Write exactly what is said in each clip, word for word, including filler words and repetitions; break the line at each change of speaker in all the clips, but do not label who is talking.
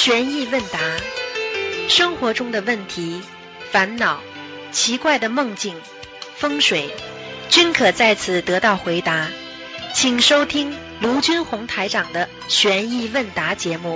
悬疑问答，生活中的问题、烦恼、奇怪的梦境、风水，均可在此得到回答。请收听卢军红台长的悬疑问答节目。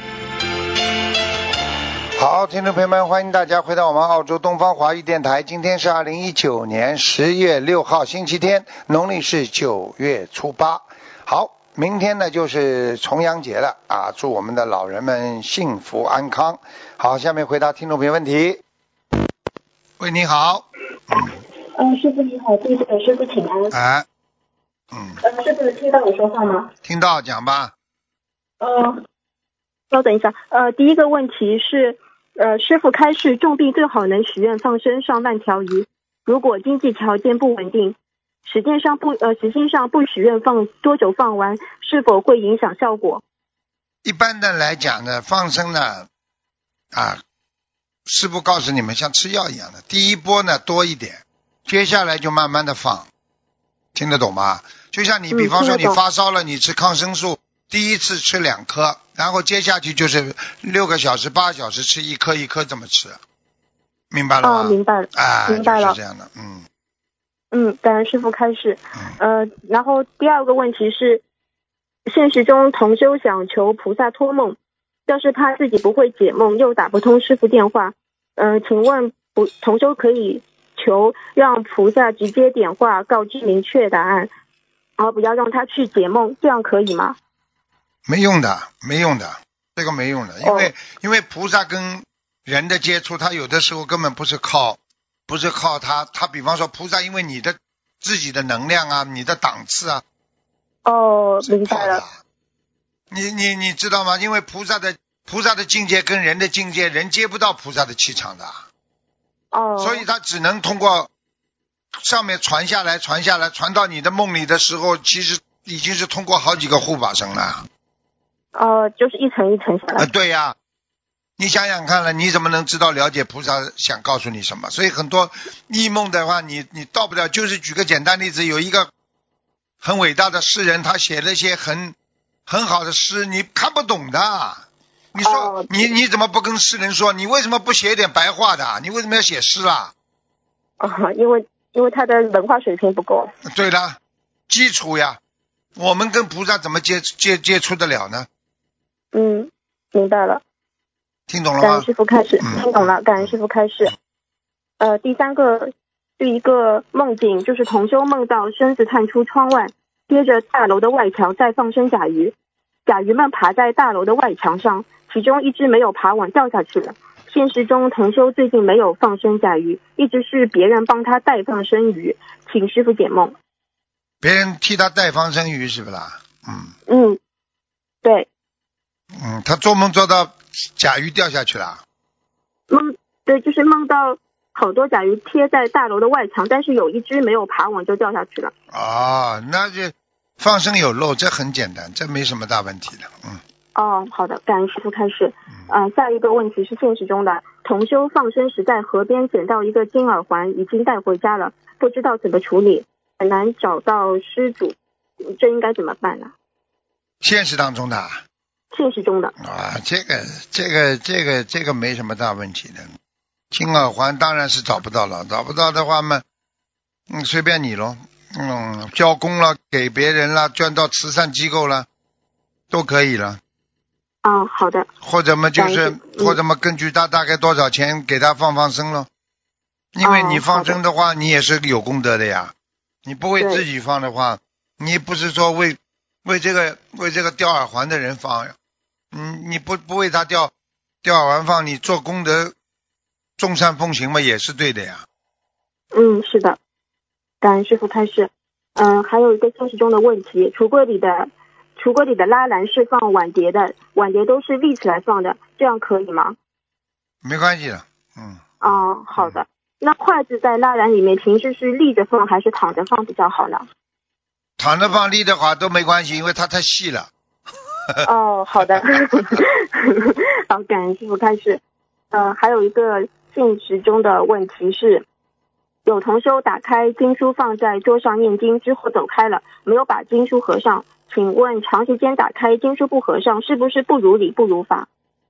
好，听众朋友们，欢迎大家回到我们澳洲东方华语电台。今天是二零一九年十月六号星期天，农历是九月初八。好，明天呢就是重阳节了啊！祝我们的老人们幸福安康。好，下面回答听众朋友问题。喂，你好。
嗯，师傅你好，弟子给师傅请安。
哎，嗯。
呃，师傅听到我说话吗？
听到，讲吧。
呃，稍等一下。呃，第一个问题是，呃，师傅开示重病最好能许愿放生上万条鱼，如果经济条件不稳定，时间上不呃时间上不许愿放多久放完，是否会影响效果？
一般的来讲呢，放生呢，啊，师父告诉你们像吃药一样的，第一波呢多一点，接下来就慢慢的放，听得懂吗？就像你比方说你发烧了，你吃抗生素，第一次吃两颗，然后接下去就是六个小时八小时吃一颗一颗这么吃，明白了吗？
哦，明白了，
啊，
明白了，
就是这样的，嗯。
嗯，感恩师父开示。呃，然后第二个问题是，现实中同修想求菩萨托梦，但是怕自己不会解梦，又打不通师父电话。嗯、呃，请问不同修可以求让菩萨直接点化，告知明确答案，然后不要让他去解梦，这样可以吗？
没用的，没用的，这个没用的，因为、哦、因为菩萨跟人的接触，他有的时候根本不是靠。不是靠他，他比方说菩萨，因为你的自己的能量啊，你的档次啊，
哦，明白了。
你你你知道吗？因为菩萨的菩萨的境界跟人的境界，人接不到菩萨的气场的。
哦。
所以他只能通过上面传下来，传下来，传到你的梦里的时候，其实已经是通过好几个护法神了。
哦、呃，就是一层一层下来。
呃，对呀、啊。你想想看了，你怎么能知道了解菩萨想告诉你什么？所以很多异梦的话，你你到不了。就是举个简单例子，有一个很伟大的诗人，他写了一些很很好的诗，你看不懂的。你说、哦、你你怎么不跟诗人说？你为什么不写一点白话的？你为什么要写诗啊？
啊、哦，因为因为他的文化水平不够。
对了，基础呀，我们跟菩萨怎么接接接触得了呢？
嗯，明白了。
听懂了吗？
感恩师父开始，
嗯、
听懂了。感恩师父开始。呃，第三个是一个梦境，就是同修梦到身子探出窗外，贴着大楼的外墙在放生甲鱼，甲鱼们爬在大楼的外墙上，其中一只没有爬稳掉下去了。现实中同修最近没有放生甲鱼，一直是别人帮他代放生鱼，请师父解梦。
别人替他代放生鱼是不啦？嗯。
嗯，对。
嗯，他做梦做到甲鱼掉下去了。
梦，对，就是梦到好多甲鱼贴在大楼的外墙，但是有一只没有爬稳就掉下去了。
哦，那就放生有漏，这很简单，这没什么大问题的。嗯。
哦，好的，感恩师父开始。呃，下一个问题是现实中的，同修放生时在河边捡到一个金耳环，已经带回家了，不知道怎么处理，很难找到失主，这应该怎么办呢？
现实当中的。
现实中的
啊，这个这个这个这个没什么大问题的。金耳环当然是找不到了，找不到的话嘛，嗯，随便你咯，嗯，交公了，给别人了，捐到慈善机构了，都可以了。
啊、哦，好的。
或者嘛就是，嗯、或者嘛根据他大概多少钱给他放放生咯。因为你放生的话，哦、你也是有功德的呀。你不会自己放的话，你不是说为为这个为这个吊耳环的人放呀。嗯，你不不为他吊吊耳环放，你做功德众善奉行嘛，也是对的呀。
嗯，是的。感恩师父开示。嗯、呃，还有一个现实中的问题，橱柜里的橱柜里的拉篮是放碗碟的，碗碟都是立起来放的，这样可以吗？
没关系的。嗯。
哦，好的。那筷子在拉篮里面，平时是立着放还是躺着放比较好呢？
躺着放立的话都没关系，因为它太细了。
哦，好的。好，感恩师父开始。呃，还有一个现实中的问题是，有同修打开经书放在桌上念经之后走开了，没有把经书合上，请问长时间打开经书不合上，是不是不如理不如法？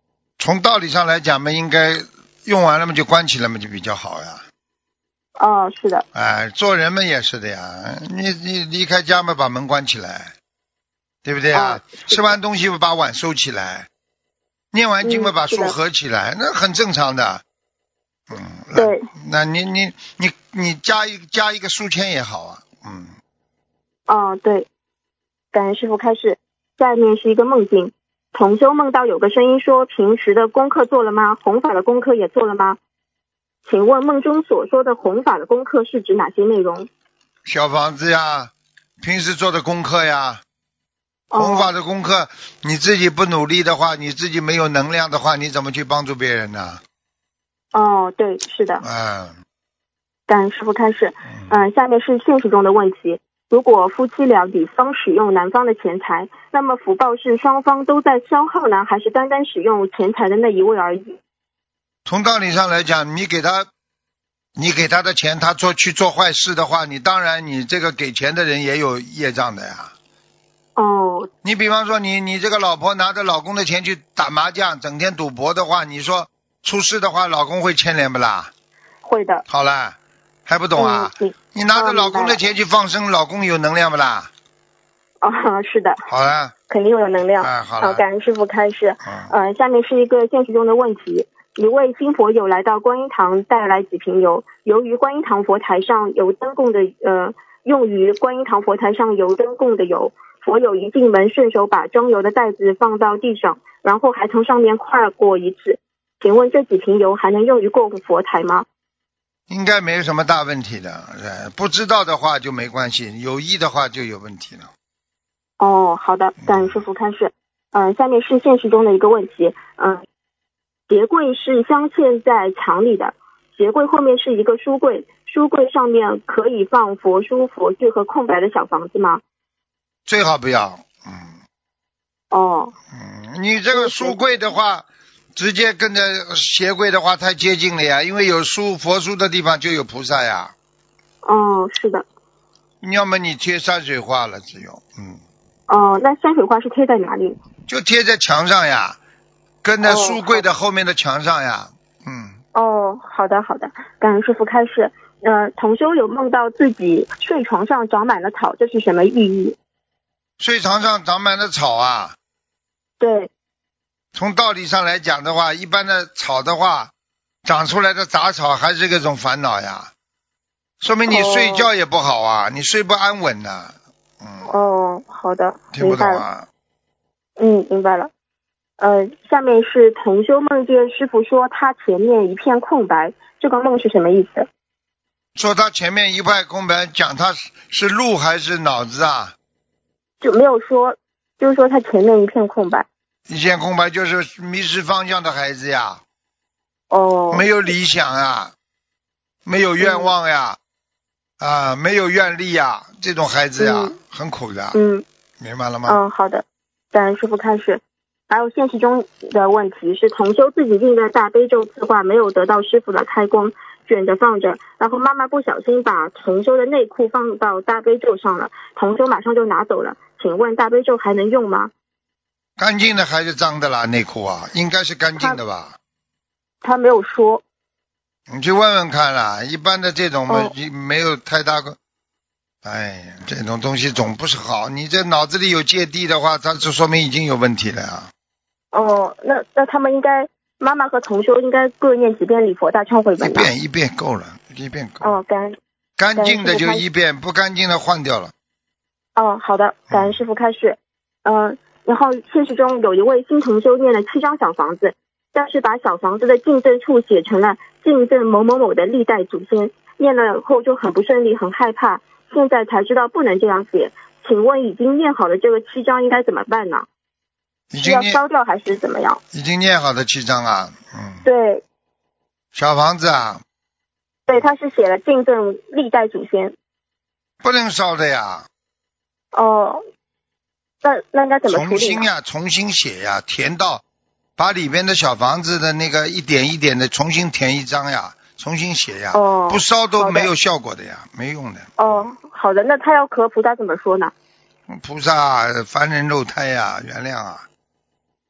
从道理上来讲嘛，应该用完了嘛就关起来嘛就比较好呀。
哦，是的。
哎，做人嘛也是的呀，你你离开家嘛把门关起来，对不对啊？
哦、
吃完东西嘛把碗收起来，念完经嘛
嗯、
把书合起来，那很正常的。嗯，
对。
那你你你你加一加一个书签也好啊。嗯。
哦，对。感恩师父开示。下面是一个梦境，同修梦到有个声音说，平时的功课做了吗？弘法的功课也做了吗？请问梦中所说的弘法的功课是指哪些内容？
小房子呀，平时做的功课呀。弘法的功课、哦、你自己不努力的话，你自己没有能量的话，你怎么去帮助别人呢？
哦，对，是的。
嗯。
感恩师父开示。嗯、呃，下面是现实中的问题。如果夫妻俩女方使用男方的钱财，那么福报是双方都在消耗呢，还是单单使用钱财的那一位而已？
从道理上来讲，你给他你给他的钱，他做去做坏事的话，你当然你这个给钱的人也有业障的呀。
哦。
你比方说你你这个老婆拿着老公的钱去打麻将，整天赌博的话，你说出事的话，老公会牵连不啦？
会的。
好了，还不懂啊？
嗯、
你拿着老公的钱去放生，老公有能量不啦？
哦，是的。
好了。
肯定有能量。
哎，好了。
好，感恩师父开示。
嗯、
呃，下面是一个现实中的问题。一位新佛友来到观音堂，带来几瓶油。由于观音堂佛台上油灯供的呃，用于观音堂佛台上油灯供的油，佛友一进门顺手把装油的袋子放到地上，然后还从上面跨过一次。请问这几瓶油还能用于供佛台吗？
应该没有什么大问题的，不知道的话就没关系，有意的话就有问题了。
哦，好的，感恩师父开示。嗯、呃，下面是现实中的一个问题。嗯、呃，鞋柜是镶嵌在墙里的，鞋柜后面是一个书柜，书柜上面可以放佛书、佛具和空白的小房子吗？
最好不要。嗯。
哦。
嗯，你这个书柜的话，直接跟着鞋柜的话太接近了呀，因为有书佛书的地方就有菩萨呀。
哦，是的。
要么你贴山水画了，只有嗯。
哦，那山水画是贴在哪里？
就贴在墙上呀，跟着书柜的后面的墙上呀。嗯。
哦，好的好的，感恩师父开示。呃，同修有梦到自己睡床上长满了草，这是什么寓意？
睡床上长满了草啊？
对。
从道理上来讲的话，一般的草的话，长出来的杂草还是这种烦恼呀，说明你睡觉也不好啊，哦、你睡不安稳呐、啊。嗯。
哦，好的，
听不懂啊？
嗯，明白了。呃，下面是同修梦见师父说他前面一片空白，这个梦是什么意思？
说他前面一片空白，讲他是路还是脑子啊？
就没有说，就是说他前面一片空白。
一片空白就是迷失方向的孩子呀。
哦。
没有理想呀，没有愿望呀，嗯、啊，没有愿力呀，这种孩子呀，嗯、很苦的。
嗯。
明白了吗？
嗯，好的。感恩师父开示。还有现实中的问题是，同修自己印的大悲咒字画没有得到师父的开光，卷着放着，然后妈妈不小心把同修的内裤放到大悲咒上了，同修马上就拿走了。请问大悲咒还能用吗？
干净的还是脏的啦？内裤啊，应该是干净的吧？
他, 他没有说。
你去问问看啦，一般的这种嘛、
哦、
没有太大个。哎呀，这种东西总不是好。你这脑子里有芥蒂的话，它就说明已经有问题了呀。
哦，那那他们应该，妈妈和同修应该各念几遍礼佛大忏悔文呢？
一遍一遍够了，一遍够了。
哦，感恩。
干净的就一遍，不干净的换掉了。
哦，好的，感恩师父开示。嗯、呃，然后现实中有一位新同修念了七张小房子，但是把小房子的进赠处写成了进赠某某某的历代祖先，念了后就很不顺利，很害怕。现在才知道不能这样写，请问已经念好的这个七张应该怎么办呢？是要烧掉还是怎么样？
已经念好的七张啊，嗯。
对。
小房子啊。
对，他是写了敬赠历代祖先。
不能烧的呀。
哦，那那应该怎么处理呢？
重新呀，重新写呀，填到，把里边的小房子的那个一点一点的重新填一张呀。重新写呀，
哦，
不烧都没有效果的呀，没用的。
哦，好的，那他要和菩萨怎么说呢？
菩萨凡人肉胎呀，原谅啊。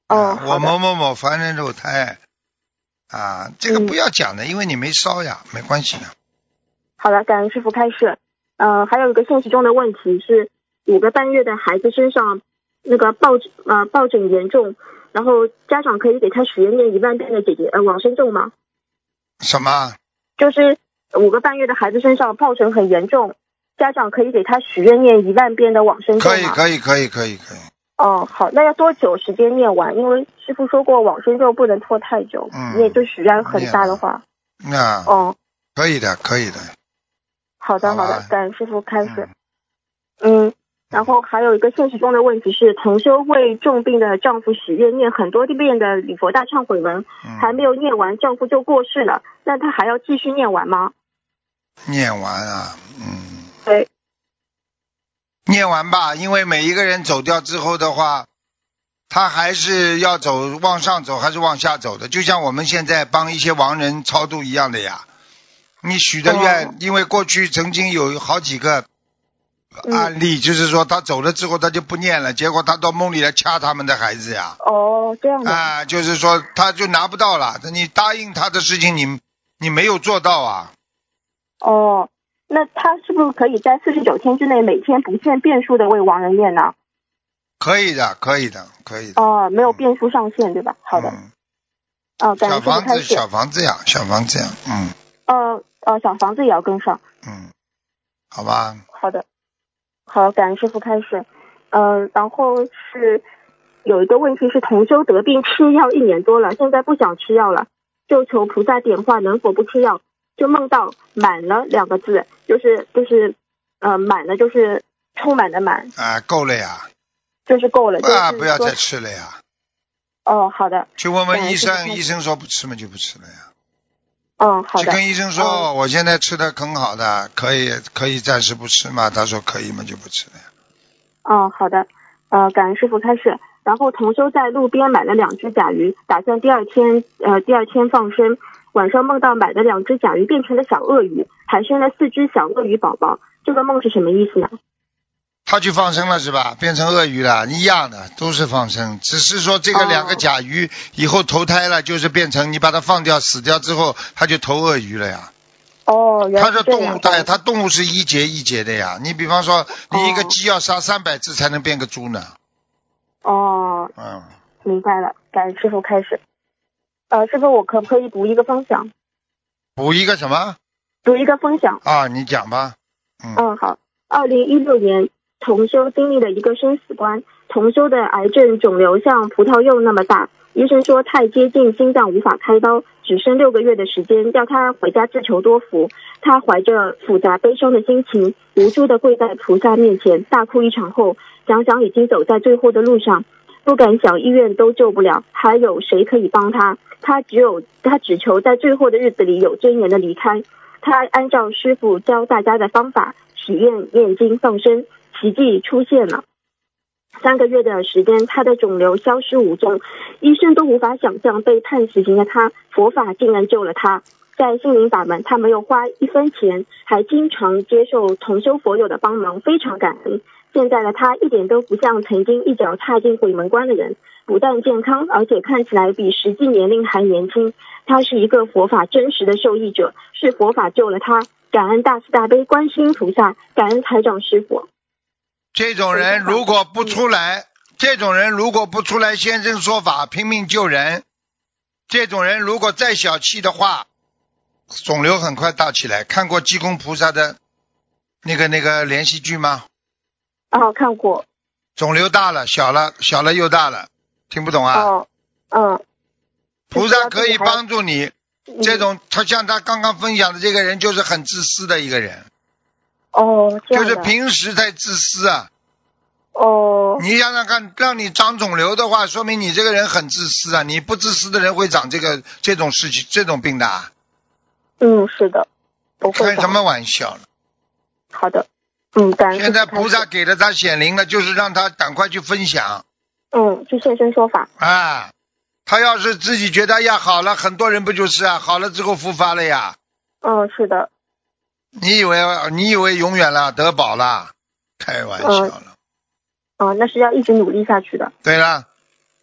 哦，
啊、我某某某凡人肉胎啊，这个不要讲的，
嗯、
因为你没烧呀，没关系的。
好的，感恩师傅开示。呃，还有一个现实中的问题是，五个半月的孩子身上那个疱呃疱疹严重，然后家长可以给他许愿念一万遍的姐姐呃往生咒吗？
什么？
就是五个半月的孩子身上疱疹很严重，家长可以给他许愿念一万遍的往生咒吗？
可以，可以，可以，可以，可以。
哦，好，那要多久时间念完？因为师傅说过往生咒不能拖太久，
嗯，
念就许愿很大的话。
那
哦，
可以的，可以的。
好的，
好
好的，感恩师傅开始。
嗯，
嗯，然后还有一个现实中的问题是，同修为重病的丈夫许愿念很多遍的礼佛大忏悔文，
嗯、
还没有念完，丈夫就过世了，那他还要继续念完吗？
念完啊，嗯，
对，
念完吧，因为每一个人走掉之后的话，他还是要走往上走还是往下走的，就像我们现在帮一些亡人超度一样的呀。你许的愿、
哦、
因为过去曾经有好几个案例、嗯、就是说他走了之后他就不念了，结果他到梦里来掐他们的孩子呀。
哦，这样的
啊，就是说他就拿不到了，你答应他的事情你你没有做到啊。
哦，那他是不是可以在四十九天之内每天不限变数的为亡人念呢？
可以的，可以的，可以的。
哦，没有变数上限、嗯、对吧？好的。
嗯。
哦，感
小房子，小房子呀，小房子呀，嗯。
呃呃，小房子也要跟上。
嗯，好吧。
好的，好，感恩师傅开始。呃，然后是有一个问题是，同修得病吃药一年多了，现在不想吃药了，就求菩萨点化能否不吃药，就梦到满了两个字，就是就是呃满了就是充满的满。
啊，够了呀。
就是够了。
啊，
就是、
不要再吃了呀。
哦，好的。
去问问医生，医生说不吃嘛就不吃了呀。
嗯，好的。
去跟医生说、
嗯、
我现在吃的很好的，可以可以暂时不吃嘛，他说可以嘛就不吃了呀。
哦，好的。呃，感恩师傅开始。然后同修在路边买了两只甲鱼，打算第二天呃第二天放生，晚上梦到买的两只甲鱼变成了小鳄鱼，还生了四只小鳄鱼宝宝，这个梦是什么意思呢？
他去放生了是吧？变成鳄鱼了，一样的，都是放生，只是说这个两个甲鱼以后投胎了，就是变成你把它放掉死掉之后，它就投鳄鱼了呀。
哦，原来
是这样。它是动物，对，它动物是一节一节的呀。你比方说，你一个鸡要杀三百只才能变个猪呢。
哦，
嗯，
明白了，感恩师傅开始。呃，师傅，我可不可以读一个分享？
补一个什么？
读一个分享。
啊，你讲吧。嗯，
嗯，好。二零一六年。同修经历了一个生死关，同修的癌症肿瘤像葡萄柚那么大，医生说太接近心脏无法开刀，只剩六个月的时间，要他回家自求多福。他怀着复杂悲伤的心情，无助地跪在菩萨面前，大哭一场后，想想已经走在最后的路上，不敢想医院都救不了，还有谁可以帮他？他只有他只求在最后的日子里有尊严的离开。他按照师父教大家的方法许愿、念经、放生。奇迹出现了，三个月的时间，他的肿瘤消失无踪，医生都无法想象被判死刑的他，佛法竟然救了他。在心灵法门，他没有花一分钱，还经常接受同修佛友的帮忙，非常感恩。现在的他一点都不像曾经一脚踏进鬼门关的人，不但健康，而且看起来比实际年龄还年轻。他是一个佛法真实的受益者，是佛法救了他。感恩大慈大悲观世音菩萨，感恩台长师父。
这种人如果不出来，这种人如果不出来现身说法拼命救人，这种人如果再小气的话，肿瘤很快大起来。看过济公菩萨的那个那个连续剧吗？
哦，看过。
肿瘤大了，小了，小了又大了，听不懂啊？
哦，嗯。
菩萨可以帮助你，这种他像他刚刚分享的这个人就是很自私的一个人。
哦，这样的。
就是平时太自私啊。
哦。
你想想看，让你长肿瘤的话，说明你这个人很自私啊。你不自私的人会长这个这种事情这种病的啊。
嗯，是的。不会。
开什么玩笑了？
好的。嗯，感恩。
现在菩萨给了他显灵了，就是让他赶快去分享。
嗯，去现身说法。
啊，他要是自己觉得呀好了，很多人不就是啊，好了之后复发了呀。
嗯，是的。
你以为你以为永远了得保了？开玩笑了。
哦、嗯呃，那是要一直努力下去的。
对了，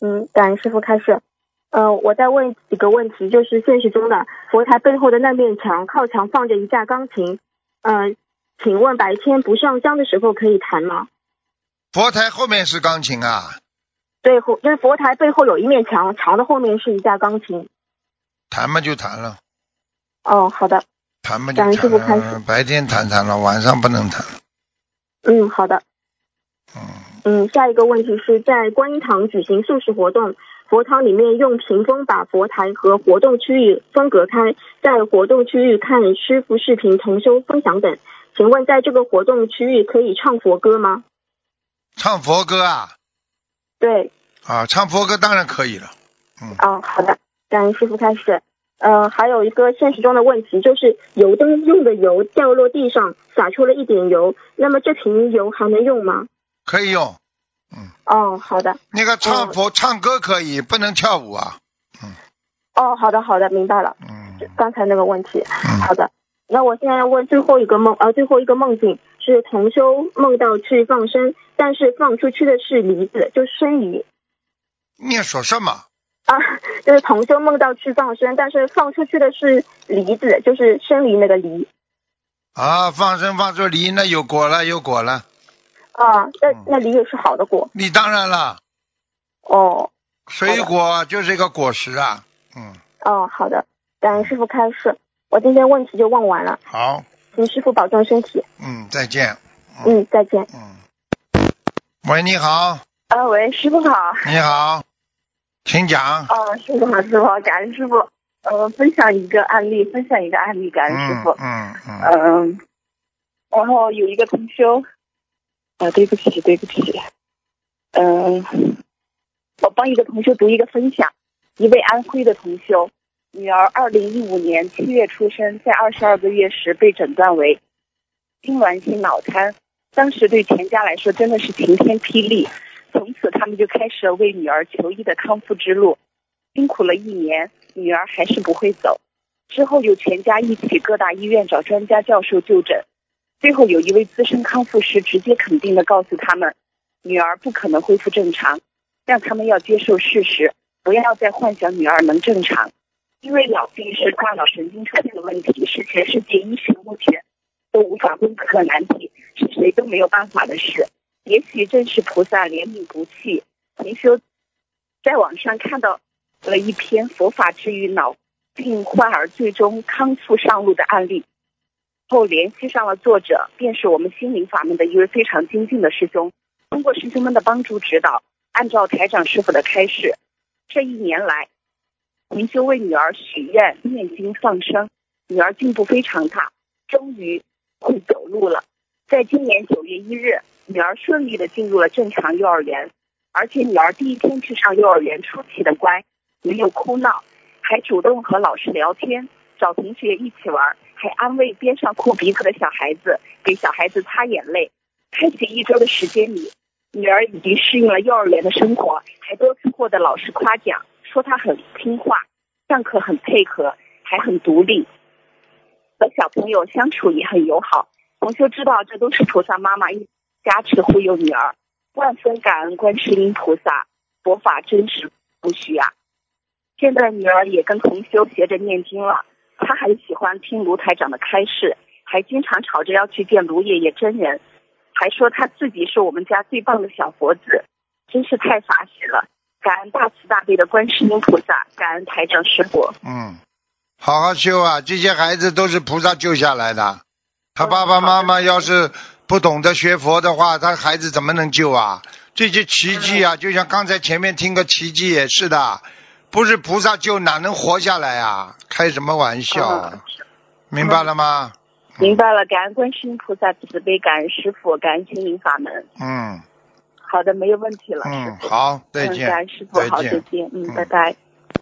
嗯，感恩师傅开始。呃，我再问几个问题，就是现实中的佛台背后的那面墙，靠墙放着一架钢琴，呃，请问白天不上香的时候可以弹吗？
佛台后面是钢琴啊？
对，就是佛台背后有一面墙，墙的后面是一架钢琴。
弹嘛就弹了。
哦，好的。
弹嘛就
感恩师傅
弹
开始
了，白天弹弹了，晚上不能弹。
嗯，好的。
嗯，
嗯，下一个问题是在观音堂举行素食活动，佛堂里面用屏风把佛台和活动区域分隔开，在活动区域看师父视频、同修分享等。请问在这个活动区域可以唱佛歌吗？
唱佛歌啊？
对。
啊，唱佛歌当然可以了。嗯。
哦，好的，感恩师父开始。呃，还有一个现实中的问题，就是油灯用的油掉落地上，洒出了一点油，那么这瓶油还能用吗？
可以用。嗯。
哦，好的。
那个唱佛、
哦、
唱歌可以，不能跳舞啊。嗯。
哦，好的，好的，明白了。
嗯。
刚才那个问题。
嗯。
好的。那我现在问最后一个梦，呃，最后一个梦境是同修梦到去放生，但是放出去的是梨子，就是生梨。
你说什么？
啊，就是同修梦到去放生，但是放出去的是梨子，就是生梨那个梨。
啊，放生放出梨，那有果了，有果了。
啊，那那梨也是好的果。
你当然了。
哦。
水果就是一个果实啊。嗯。
哦，好的，感恩师傅开示，我今天问题就问完了。
好。
请师傅保重身体。
嗯，再见。
嗯，嗯再见。
嗯。喂，你好。
啊，喂，师傅好。
你好。请讲。
啊，师傅好，师傅好，感恩师傅。呃，分享一个案例，分享一个案例，感恩师傅。
嗯嗯
嗯。嗯。然后有一个同修，啊，对不起，对不起。嗯。我帮一个同修读一个分享，一位安徽的同修，女儿二零一五年七月出生，在二十二个月时被诊断为痉挛性脑瘫，当时对全家来说真的是晴天霹雳。从此他们就开始了为女儿求医的康复之路，辛苦了一年，女儿还是不会走。之后有全家一起各大医院找专家教授就诊，最后有一位资深康复师直接肯定地告诉他们，女儿不可能恢复正常，让他们要接受事实，不要再幻想女儿能正常。因为脑病是大脑神经出现的问题，是全世界医学目前都无法攻克的难题，是谁都没有办法的事。也许正是菩萨怜悯不弃。同修在网上看到了一篇佛法治愈脑病患儿最终康复上路的案例，后联系上了作者，便是我们心灵法门的一位非常精进的师兄。通过师兄们的帮助指导，按照台长师傅的开示，这一年来同修为女儿许愿念经放生，女儿进步非常大，终于会走路了。在今年九月一日，女儿顺利的进入了正常幼儿园，而且女儿第一天去上幼儿园出奇的乖，没有哭闹，还主动和老师聊天，找同学一起玩，还安慰边上哭鼻子的小孩子，给小孩子擦眼泪。开学一周的时间里，女儿已经适应了幼儿园的生活，还多次获得老师夸奖，说她很听话，上课很配合，还很独立，和小朋友相处也很友好。同修知道这都是菩萨妈妈一加持护佑女儿，万分感恩观世音菩萨，佛法真实不虚啊。现在女儿也跟同修学着念经了，她还喜欢听卢台长的开示，还经常吵着要去见卢爷爷真人，还说她自己是我们家最棒的小佛子，真是太法喜了。感恩大慈大悲的观世音菩萨，感恩台长师父。
嗯，好好修啊，这些孩子都是菩萨救下来的。他爸爸妈妈要是不懂得学佛的话，他孩子怎么能救啊？这些奇迹啊，就像刚才前面听个奇迹也是的，不是菩萨救哪能活下来啊？开什么玩笑啊？明白了吗？
明白了，感恩观世音菩萨慈悲，感恩师父，感恩心灵法门。
嗯，
好的，没有问题了。
嗯，好，再见。
嗯，感恩师父，好，再见。嗯，嗯拜拜。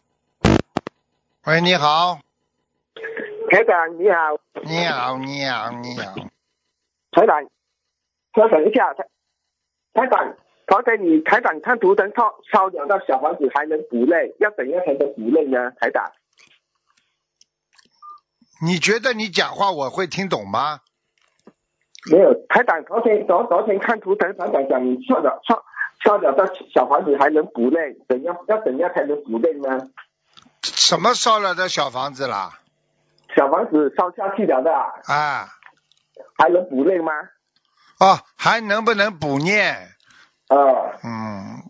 喂，你好。
台长你好。
你好，你好，你好。
台长，稍等一下，台台长，刚才你台长看图腾烧烧两到小房子还能补泪，要怎样才能补泪呢？台长，
你觉得你讲话我会听懂吗？
没有，台长昨天昨昨天看图腾，台长讲烧了烧烧了的小房子还能补内，怎样要怎样才能补内呢？
什么烧了的小房子啦？
小房子烧下去了的，
啊，
还能补内吗？
哦，还能不能补念？
啊，
嗯，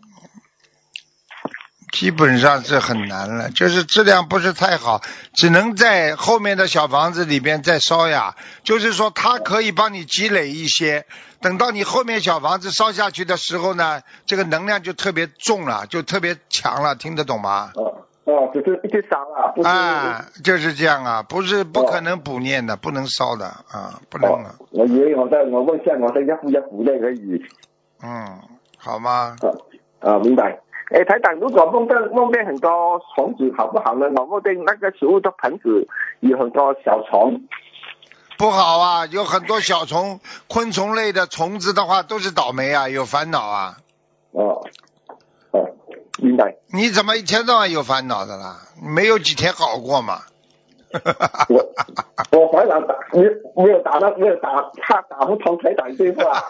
基本上是很难了，就是质量不是太好，只能在后面的小房子里边再烧呀。就是说，它可以帮你积累一些，等到你后面小房子烧下去的时候呢，这个能量就特别重了，就特别强了，听得懂吗？
哦哦，只是一直烧啊，不是。
啊，就是这样啊，不是不可能补念的，不能烧的啊，不能啊。
哦，我以为我在我问下我的要不要补内而已。
嗯，好吗？
啊啊，明白。诶，台长，如果梦到梦见很多虫子好不好呢？我梦见那个食物的盆子有很多小虫。
不好啊，有很多小虫、昆虫类的虫子的话都是倒霉啊，有烦恼啊。
哦哦，明白。
你怎么一天到晚有烦恼的啦？没有几天好过嘛？
我我烦恼打没没有打到没有打，他打不通台长对话。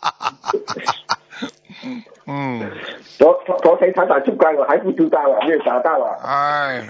嗯。
昨昨昨天台长出关我还不知道啊，没有打到啊。
哎。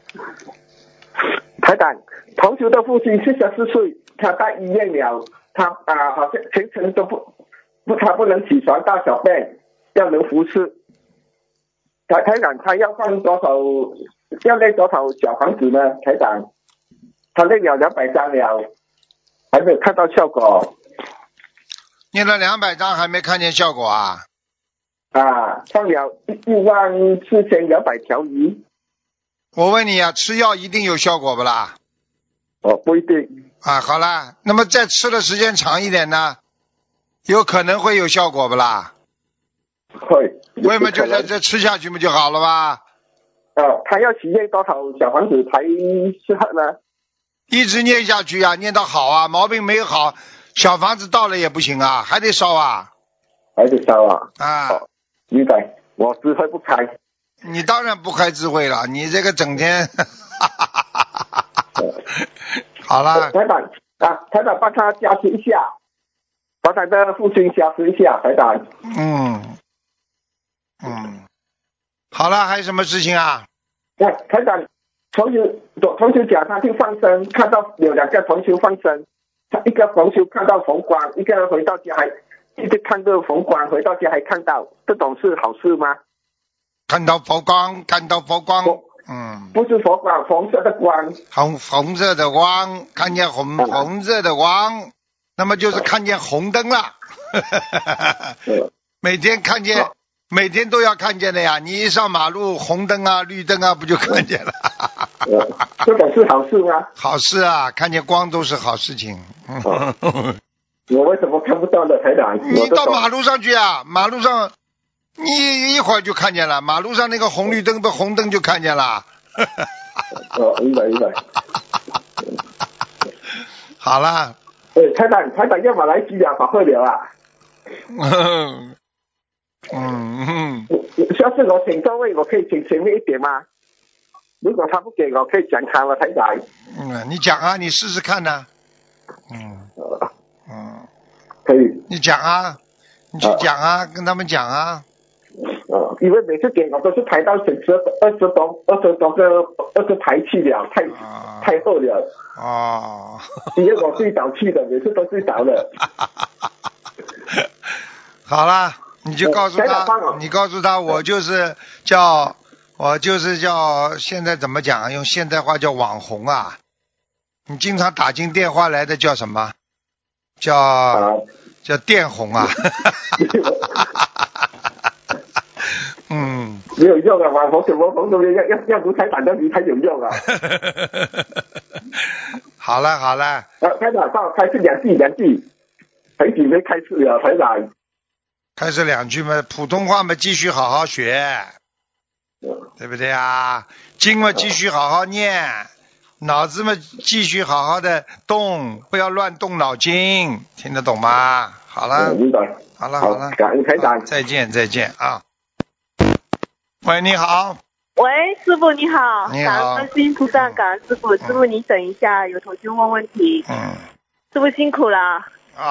台长，同学的父亲七十四岁，他在医院了，他啊好像全程都不不他不能起床大小便，要能服侍。台台长，他要放多少？要练多少小房子呢？台长，他练了两百张了，还没有看到效果。
念了两百张还没看见效果啊？
啊，放了一万四千两百条鱼。
我问你啊，吃药一定有效果不啦？
哦，不一定。
啊，好啦，那么再吃的时间长一点呢，有可能会有效果不啦？
会。
为什么就在这吃下去不就好了吧？
哦，他要许愿多少小房子才适合呢？
一直念下去啊，念到好啊，毛病没有好，小房子到了也不行啊，还得烧啊。
还得烧啊。
啊。
哦，明白。我智慧不开。
你当然不开智慧了，你这个整天好了。
台长啊，台长帮他加持一下，把他的父亲加持一下，台长。
嗯嗯，好了，还有什么事情啊？
那台长，同学同学讲他去放生，看到有两个同学放生，他一个同学看到红光，一个回到家还一直看着红光，回到家还看到，这种是好事吗？
看到佛光，看到佛光，嗯，
不是佛光，红色的光，
红红色的光，看见红红色的光，那么就是看见红灯了。每天看见，每天都要看见的呀。你一上马路，红灯啊、绿灯啊，不就看见了？
这种是好事吗？
好事啊，看见光都是好事情。
我为什么看不到呢，台长？
你到马路上去啊，马路上。你一会儿就看见了，马路上那个红绿灯不红灯就看见了。
哦，明白明白。
好了。
哎，台长，台长要马来西亚法会了啊。
嗯嗯。
下次我请座位，我可以请前面一点吗？如果他不给我，可以讲他了，台长。
嗯，你讲啊，你试试看呢、啊。嗯嗯，
可以。
你讲啊，你去讲啊，跟他们讲啊。
哦，因为每次给我都是排到整十二十多二十多个二十排去了，太、啊、太厚了。
哦。
因为我最早去的，每次都最早的。
好了，你就告诉他，呃、你告诉他，我就是叫，我就是叫，现在怎么讲？用现代话叫网红啊。你经常打进电话来的叫什么？叫、啊、叫电红啊。嗯，
没有用啊，网红什么红都要要要如台长的鱼才有用啊。
好了好了，
啊，台长到开始两句两句，很久没开始了，台长。
开始两句嘛，普通话嘛继续好好学，对不对啊？经嘛继续好好念，脑子嘛继续好好的动，不要乱动脑筋，听得懂吗？好了，
明白。
好了好了，
感恩台长，
再见再见啊。喂，你好。
喂，师傅你好。
你好。
感恩观世音菩萨，感恩师傅。师傅，你等一下，有同学问问题。
嗯。
师傅辛苦了。
啊。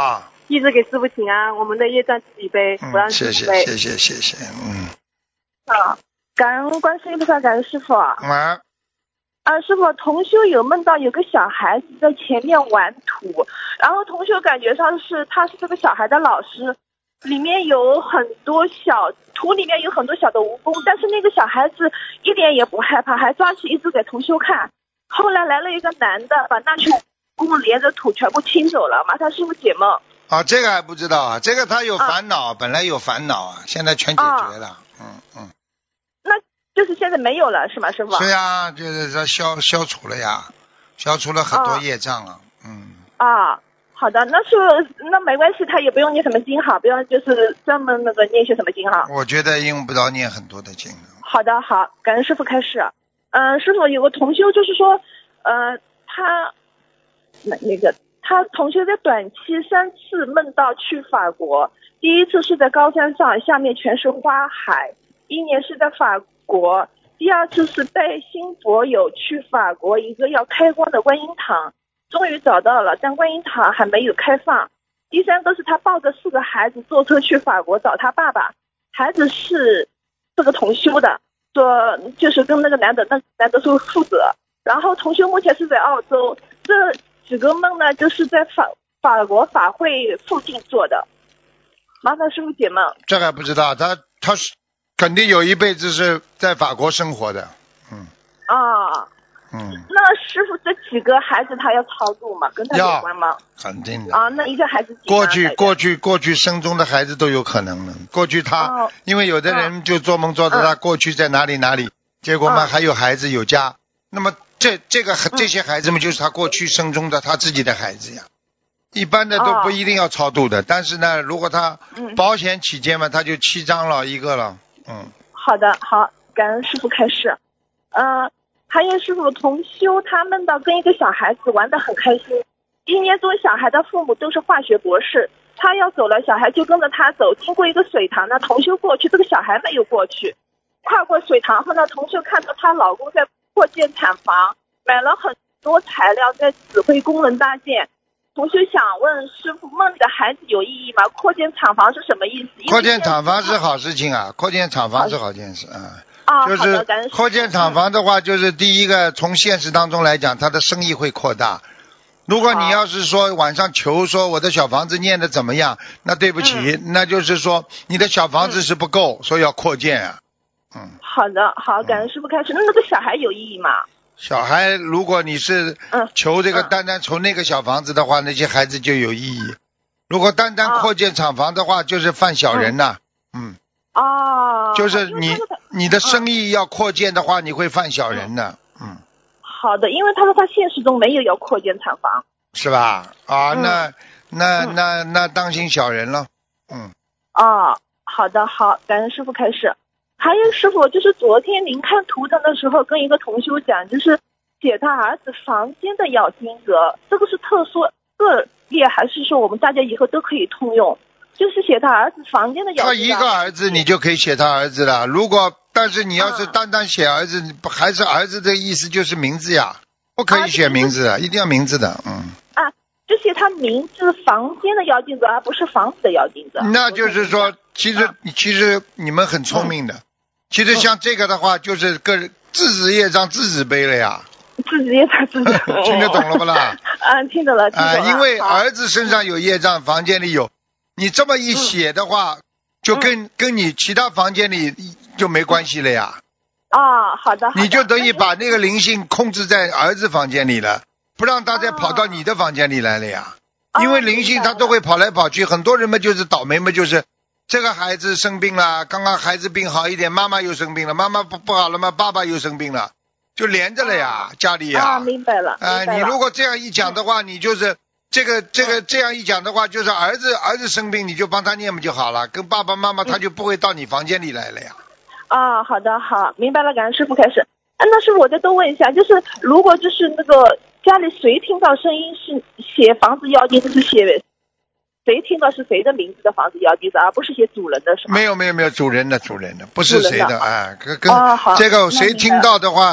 一直给师傅请安，我们的业障自己背，不让
嗯，谢
师傅背。
谢谢谢谢谢，嗯。
啊，感恩观世音菩萨，感恩师傅。
啊，
啊，师傅，同修有梦到有个小孩子在前面玩土，然后同修感觉上是他是这个小孩的老师，里面有很多小土，里面有很多小的蜈蚣，但是那个小孩子一点也不害怕，还抓起一直给同修看。后来来了一个男的，把那群蜈蚣连着土全部清走了，麻烦师傅解梦。
啊，这个还不知道啊，这个他有烦恼，啊、本来有烦恼啊，现在全解决了，啊、嗯嗯。
那就是现在没有了是吗，师傅？
是呀，就是说消消除了呀，消除了很多业障了，啊、嗯。
啊，好的，那是那没关系，他也不用念什么经好，不用就是专门那个念些什么经好。
我觉得用不着念很多的经。
好的，好，感恩师傅开示。嗯、呃，师傅有个同修就是说，呃，他那那个。他同学在短期三次梦到去法国，第一次是在高山上，下面全是花海，一年是在法国，第二次是带新佛友去法国一个要开光的观音堂，终于找到了，但观音堂还没有开放。第三个是他抱着四个孩子坐车去法国找他爸爸，孩子是这个同修的，说就是跟那个男的那男的说负责，然后同修目前是在澳洲，这几个梦呢，就是在法法国法会附近做的，麻烦师傅解梦。
这个不知道，他他是肯定有一辈子是在法国生活的，嗯。
啊。
嗯。
那师傅这几个孩子他要超度吗？跟他有关吗？
肯定的。
啊，那一个孩子几
过去过去过去生中的孩子都有可能的。过去他、哦、因为有的人就做梦做到他过去在哪里哪里，嗯、结果嘛、嗯、还有孩子有家，那么。这这个这些孩子们就是他过去生中的他自己的孩子呀，一般的都不一定要超度的，哦、但是呢，如果他保险起见嘛，他就七张了一个了，嗯。
好的，好，感恩师傅开示。呃，还有师傅同修他梦到跟一个小孩子玩得很开心，一年中小孩的父母都是化学博士，他要走了，小孩就跟着他走，经过一个水塘呢，同修过去，这个小孩没有过去，跨过水塘后呢，同修看到她老公在扩建厂房，买了很多材料在指挥工人搭建。同学想问师傅，梦里的孩子有意义吗？扩建厂房是什么意思？
扩建厂房是好事情啊，扩建厂房是好件事啊。啊，就是扩建厂房的话，就是第一个从现实当中来讲，他的生意会扩大。如果你要是说晚上求说我的小房子念的怎么样，那对不起，嗯、那就是说你的小房子是不够，嗯、所以要扩建啊。嗯，
好的，好，感恩师傅开始。那那个小孩有意义吗？
小孩，如果你是求这个单单求那个小房子的话，嗯、那些孩子就有意义。如果单单扩建厂房的话，就是犯小人呐。嗯。
哦。
就是你你的生意要扩建的话，你会犯小人的。嗯。
好的，因为他说他现实中没有要扩建厂房。
是吧？啊，嗯、那那那那当心小人了。嗯。
哦，好的，好，感恩师傅开始。还有师傅，就是昨天您看图腾的时候跟一个同修讲，就是写他儿子房间的要经者，这个是特殊个例还是说我们大家以后都可以通用？就是写他儿子房间的要经者。他
一个儿子你就可以写他儿子了，如果但是你要是单单写儿子，嗯、还是儿子的意思就是名字呀，不可以写名字的，啊、一定要名字的，嗯。
啊，就写他名字房间的要经者，而不是房子的要经者。
那就是说，其实、啊、其实你们很聪明的。嗯其实像这个的话，就是个人自己业障自己背了呀。
自己业障自己背。
听得懂了不啦？
啊，听懂了，听懂了。
啊，因为儿子身上有业障，房间里有，你这么一写的话，嗯、就跟、嗯、跟你其他房间里就没关系了呀。
啊，好的。好的
你就等于把那个灵性控制在儿子房间里了，不让他再跑到你的房间里来了呀。啊、因为灵性他都会跑来跑去，很多人们就是倒霉嘛，就是。这个孩子生病了，刚刚孩子病好一点，妈妈又生病了，妈妈不不好了嘛，爸爸又生病了，就连着了呀，啊、家里呀。
啊，明白了。
啊、呃，你如果这样一讲的话，嗯、你就是这个这个这样一讲的话，就是儿子儿子生病，你就帮他念不就好了？跟爸爸妈妈他就不会到你房间里来了呀。
啊，好的，好，明白了，感恩师傅开始。啊，那师傅我再多问一下，就是如果就是那个家里谁听到声音是写房子要经，就是写。谁听到是谁的名字的房子要经者，而不是写主人的是吗？
没有没有没有主人的主人的不是谁的哎，跟跟、哦、这个谁听到的话，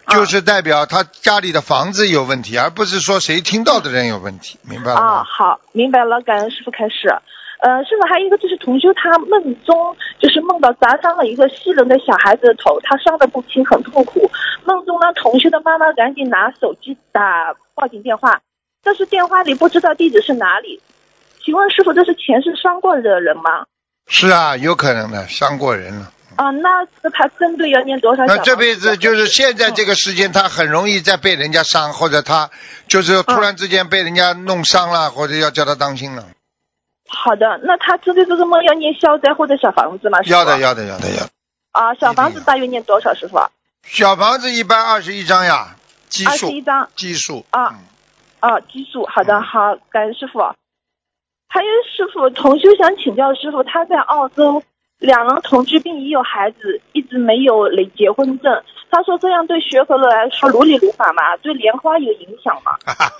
就是代表他家里的房子有问题，而不是说谁听到的人有问题，明白了吗？
啊，好，明白了，感恩师傅开始。呃，师傅还有一个就是同修他梦中就是梦到砸伤了一个稀人的小孩子的头，他伤得不轻，很痛苦。梦中呢，同修的妈妈赶紧拿手机打报警电话，但是电话里不知道地址是哪里。请问师傅，这是前世伤过的人吗？
是啊，有可能的，伤过人了。
啊，那他针对要念多少小房子？
那这辈子就是现在这个时间，他很容易再被人家伤，或者他就是突然之间被人家弄伤了，或者要叫他当心了。
好的，那他针对这个梦要念消灾或者小房子吗？
要的，要的，要的，要的。
啊，小房子大约念多少，师傅？
小房子一般二十一张呀，基数。
二十一张。
基数。
啊，
嗯、
啊，基数。好的，好，感恩师傅。还有师傅，同修想请教师傅，他在澳洲两人同居并已有孩子，一直没有领结婚证。他说这样对学佛的来说如理如法嘛，对莲花有影响吗？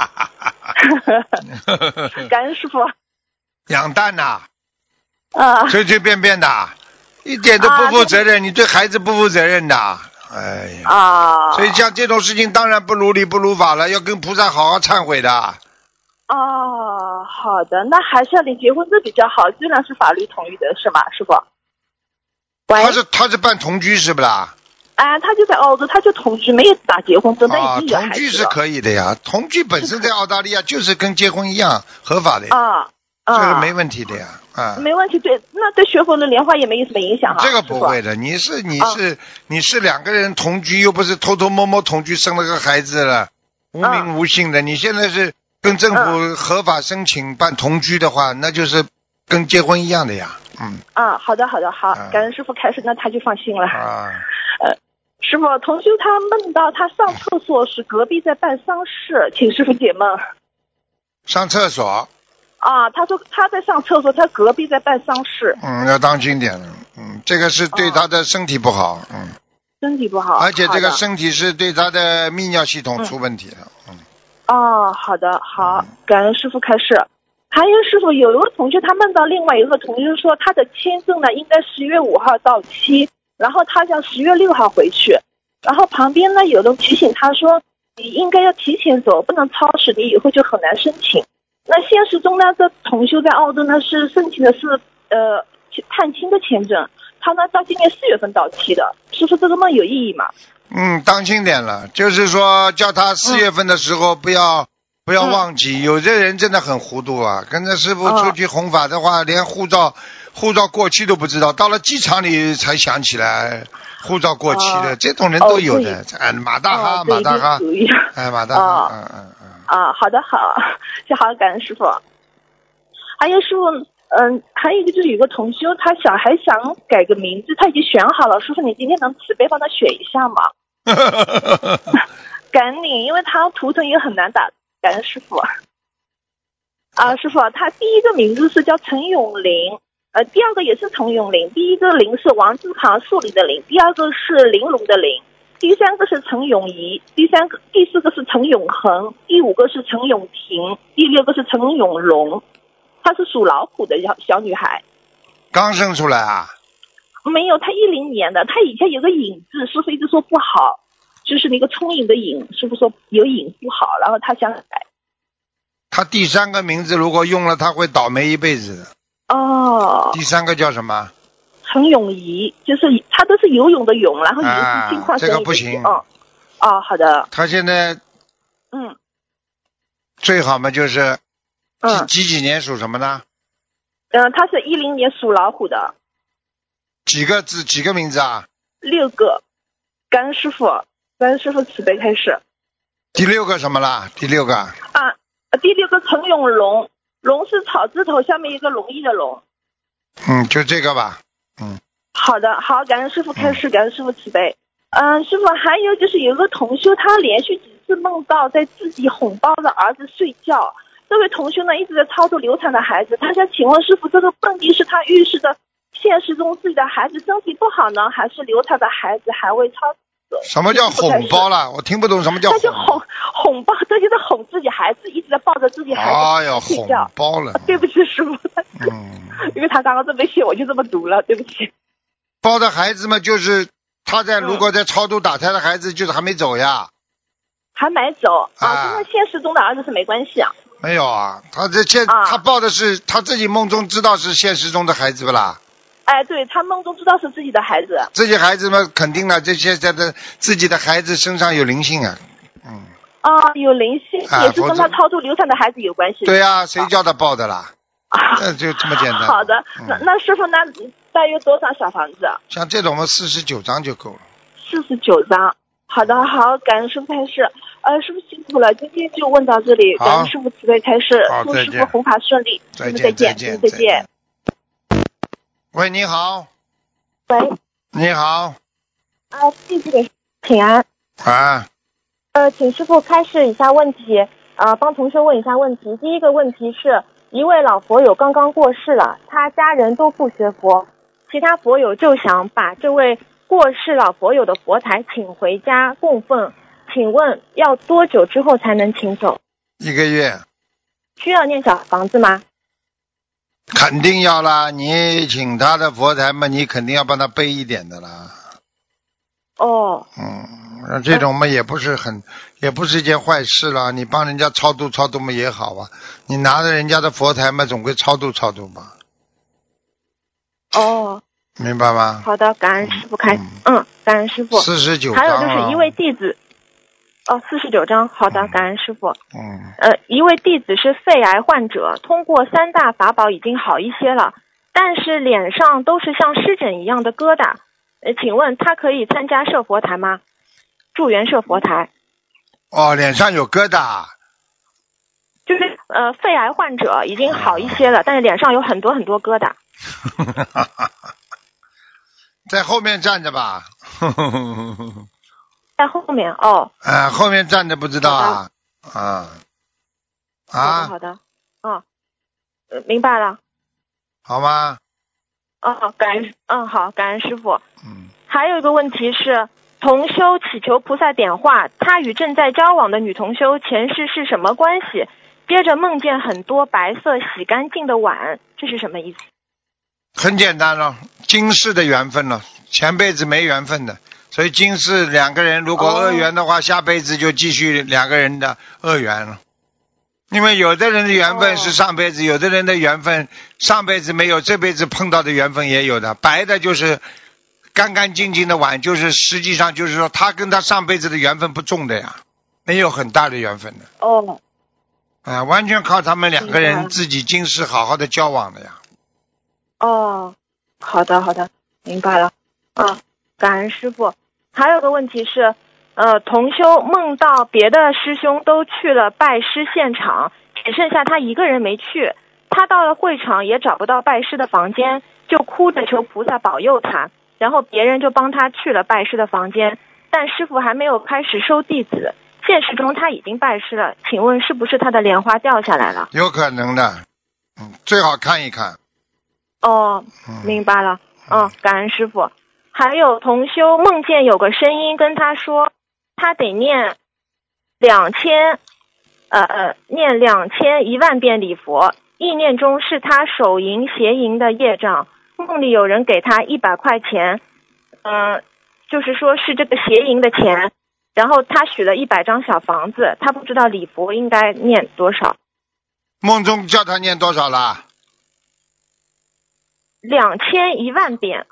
感恩师傅。
养蛋呐、
啊，啊，
随随便便的，一点都不负责任，啊、你对孩子不负责任的，哎呀，
啊，
所以像这种事情当然不如理不如法了，要跟菩萨好好忏悔的。
哦，好的，那还是要领结婚证比较好，虽然是法律同意的，是吗，师傅？
他是他是办同居是不啦？
啊，他就在澳洲，他就同居，没有打结婚证，但已经有孩子了。
同居是可以的呀，同居本身在澳大利亚就是跟结婚一样合法的呀。
啊。
这个没问题的呀，啊，
没问题，对，那对学佛的莲花也没有什么影响哈。
这个不会的，你是你是、啊、你是两个人同居，又不是偷偷摸摸同居生了个孩子了，无名无姓的。啊、你现在是跟政府合法申请办同居的话，啊、那就是跟结婚一样的呀，嗯。
啊，好的好的好，啊、感恩师傅开始，那他就放心了。
啊，
呃，师傅，同修他梦到他上厕所时隔壁在办丧事，请师傅解梦。
上厕所。
啊，他说他在上厕所，他隔壁在办丧事。
嗯，要当心点了。嗯，这个是对他的身体不好。嗯，
身体不好。
而且这个身体是对他的泌尿系统出问题了。嗯。
哦，好的，好，感恩师傅开示。还有师傅，有一个同学他梦到另外一个同学说他的签证呢应该十月五号到期，然后他想十月六号回去，然后旁边呢有人提醒他说你应该要提前走，不能超时，你以后就很难申请。那现实中呢，这同修在澳洲呢是申请的是呃探亲的签证，他呢到今年四月份到期的，师傅这个梦有意义吗？
嗯，当心点了，就是说叫他四月份的时候不要、嗯、不要忘记、嗯，有的人真的很糊涂啊，跟着师傅出去弘法的话，哦、连护照护照过期都不知道，到了机场里才想起来护照过期的，哦、这种人都有的。哎、哦，马大哈，哦、马大哈，哎，马大哈，哦、嗯嗯嗯。
啊，好的好，就好，感恩师傅。还有师傅，嗯，还有一个就是有个同修，他小孩想改个名字，他已经选好了，师傅你今天能慈悲帮他选一下吗？感恩你，因为他图腾也很难打，感恩师傅。啊，师傅，他第一个名字是叫陈永林，呃，第二个也是陈永林，第一个林是王字旁树林的林，第二个是玲珑的玲。第三个是陈永仪，第三个、第四个是陈永恒，第五个是陈永婷，第六个是陈永荣。她是属老虎的小小女孩。
刚生出来啊？
没有，她一零年的，她以前有个影字，师傅一直说不好，就是那个聪颖的颖，师傅说有颖不好，然后她想改。
她第三个名字如果用了，她会倒霉一辈子的。
哦。
第三个叫什么？
陈永仪，就是他都是游泳的泳，然后也是金矿生意的、
啊、这个不行。
哦，哦，好的。
他现在，
嗯，
最好嘛就是，
嗯，
几几年属什么呢？
嗯、呃，他是一零年属老虎的。
几个字？几个名字啊？
六个。感恩师傅，感恩师傅慈悲开示。
第六个什么啦？第六个。
啊，第六个陈永龙，龙是草字头下面一个容易的龙。
嗯，就这个吧。嗯，
好的，好，感恩师傅开示，感恩师傅慈悲。嗯，师傅还有就是有个同修，他连续几次梦到在自己哄抱着儿子睡觉。这位同修呢一直在操作流产的孩子，他想请问师傅，这个梦境是他预示的现实中自己的孩子身体不好呢，还是流产的孩子还未操作？
什么叫哄抱了？我听不懂什么叫哄。
他就哄哄抱，这就是哄自己孩子，一直在抱着自己孩子
哎呀，
睡觉。
哄抱了。
对不起，师傅。
嗯。
因为他刚刚这么写，我就这么读了，对不起。
抱的孩子嘛，就是他在如果在超度打胎的孩子，就是还没走呀。
还没走啊，
啊
跟他现实中的儿子是没关系啊。
没有啊，他这现、
啊、
他报的是他自己梦中知道是现实中的孩子不啦？
哎，对他梦中知道是自己的孩子。
自己孩子嘛，肯定了，这现在的自己的孩子身上有灵性啊。嗯。
啊，有灵性，
啊、
也是跟他超度流产的孩子有关系。
对呀、啊，谁叫他报的啦？
啊，
那就这么简单。
好的，
嗯、
那那师傅，那大约多少小房子？
像这种嘛，四十九张就够了。
四十九张。好的，好，感恩师傅开示。呃，师傅辛苦了，今天就问到这里，感恩师傅慈悲开示，祝师傅弘法顺利。
再见，
再见，
再见，
再见。
喂，你好。
喂。
你好。
啊，弟子给请安。
啊。
呃，请师傅开示一下问题，呃，帮同学问一下问题。第一个问题是，一位老佛友刚刚过世了，他家人都不学佛，其他佛友就想把这位过世老佛友的佛台请回家供奉，请问要多久之后才能请走？
一个月。
需要念小房子吗？
肯定要啦，你请他的佛台嘛，你肯定要帮他背一点的啦。
哦。
嗯，这种嘛也不是很，也不是一件坏事啦。你帮人家超度超度嘛也好啊，你拿着人家的佛台嘛，总归超度超度吧。
哦。
明白吗？
好的，感恩师傅开，嗯，嗯感恩师傅。
四十九张。
还有就是一位弟子，哦，四十九张，好的，
嗯、
感恩师傅。
嗯。
呃，一位弟子是肺癌患者，通过三大法宝已经好一些了，但是脸上都是像湿疹一样的疙瘩。呃，请问他可以参加设佛台吗？助缘设佛台。
哦，脸上有疙瘩。
就是呃，肺癌患者已经好一些了，哦、但是脸上有很多很多疙瘩。
在后面站着吧。
在后面哦。
啊，后面站着不知道啊。啊。啊。
好的，好的。哦，呃，明白了。
好吗？
哦，感恩，嗯，好，感恩师傅。
嗯。
还有一个问题是，同修祈求菩萨点化，他与正在交往的女同修前世是什么关系？接着梦见很多白色洗干净的碗，这是什么意思？
很简单了，今世的缘分了，前辈子没缘分的，所以今世两个人如果恶缘的话，哦、下辈子就继续两个人的恶缘了。因为有的人的缘分是上辈子，哦、有的人的缘分上辈子没有，这辈子碰到的缘分也有的。白的就是干干净净的碗，就是实际上就是说他跟他上辈子的缘分不重的呀，没有很大的缘分的。
哦。
啊，完全靠他们两个人自己今世好好的交往的呀。
哦，好的好的，明白了。嗯，感恩师傅。还有个问题是，呃，同修梦到别的师兄都去了拜师现场，只剩下他一个人没去。他到了会场也找不到拜师的房间，就哭着求菩萨保佑他。然后别人就帮他去了拜师的房间，但师傅还没有开始收弟子。现实中他已经拜师了，请问是不是他的莲花掉下来了？
有可能的，嗯，最好看一看。
哦，明白了，嗯，感恩师傅。还有同修梦见有个声音跟他说，他得念两千，呃呃，念两千一万遍礼佛，意念中是他手淫邪淫的业障。梦里有人给他一百块钱，嗯、呃，就是说是这个邪淫的钱。然后他许了一百张小房子，他不知道礼佛应该念多少。
梦中叫他念多少啦？
两千一万遍。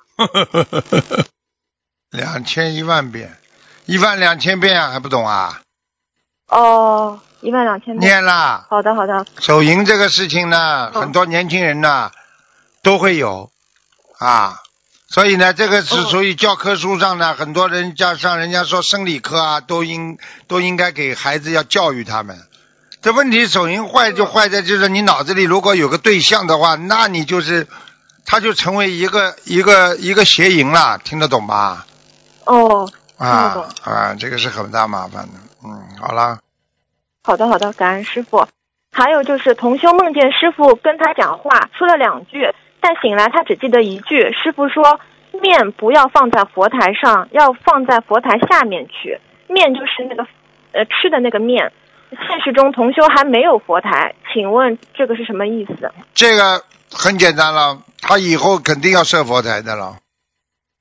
两千一万遍，一万两千遍还不懂啊？
哦，一万两千遍。
念啦。
好的好的。
手淫这个事情呢，
嗯、
很多年轻人呢都会有啊。所以呢，这个是属于教科书上呢，很多人加上人家说生理课啊，都应都应该给孩子要教育他们。这问题手淫坏就坏在就是你脑子里如果有个对象的话，那你就是他就成为一个一个一个邪淫了，听得懂吧？
哦，听
得
懂
啊啊，这个是很大麻烦的。嗯，好了。
好的好的，感恩师傅。还有就是同修梦见师傅跟他讲话，说了两句。但醒来他只记得一句，师父说面不要放在佛台上，要放在佛台下面去。面就是那个呃吃的那个面。现实中同修还没有佛台，请问这个是什么意思？
这个很简单了，他以后肯定要设佛台的了。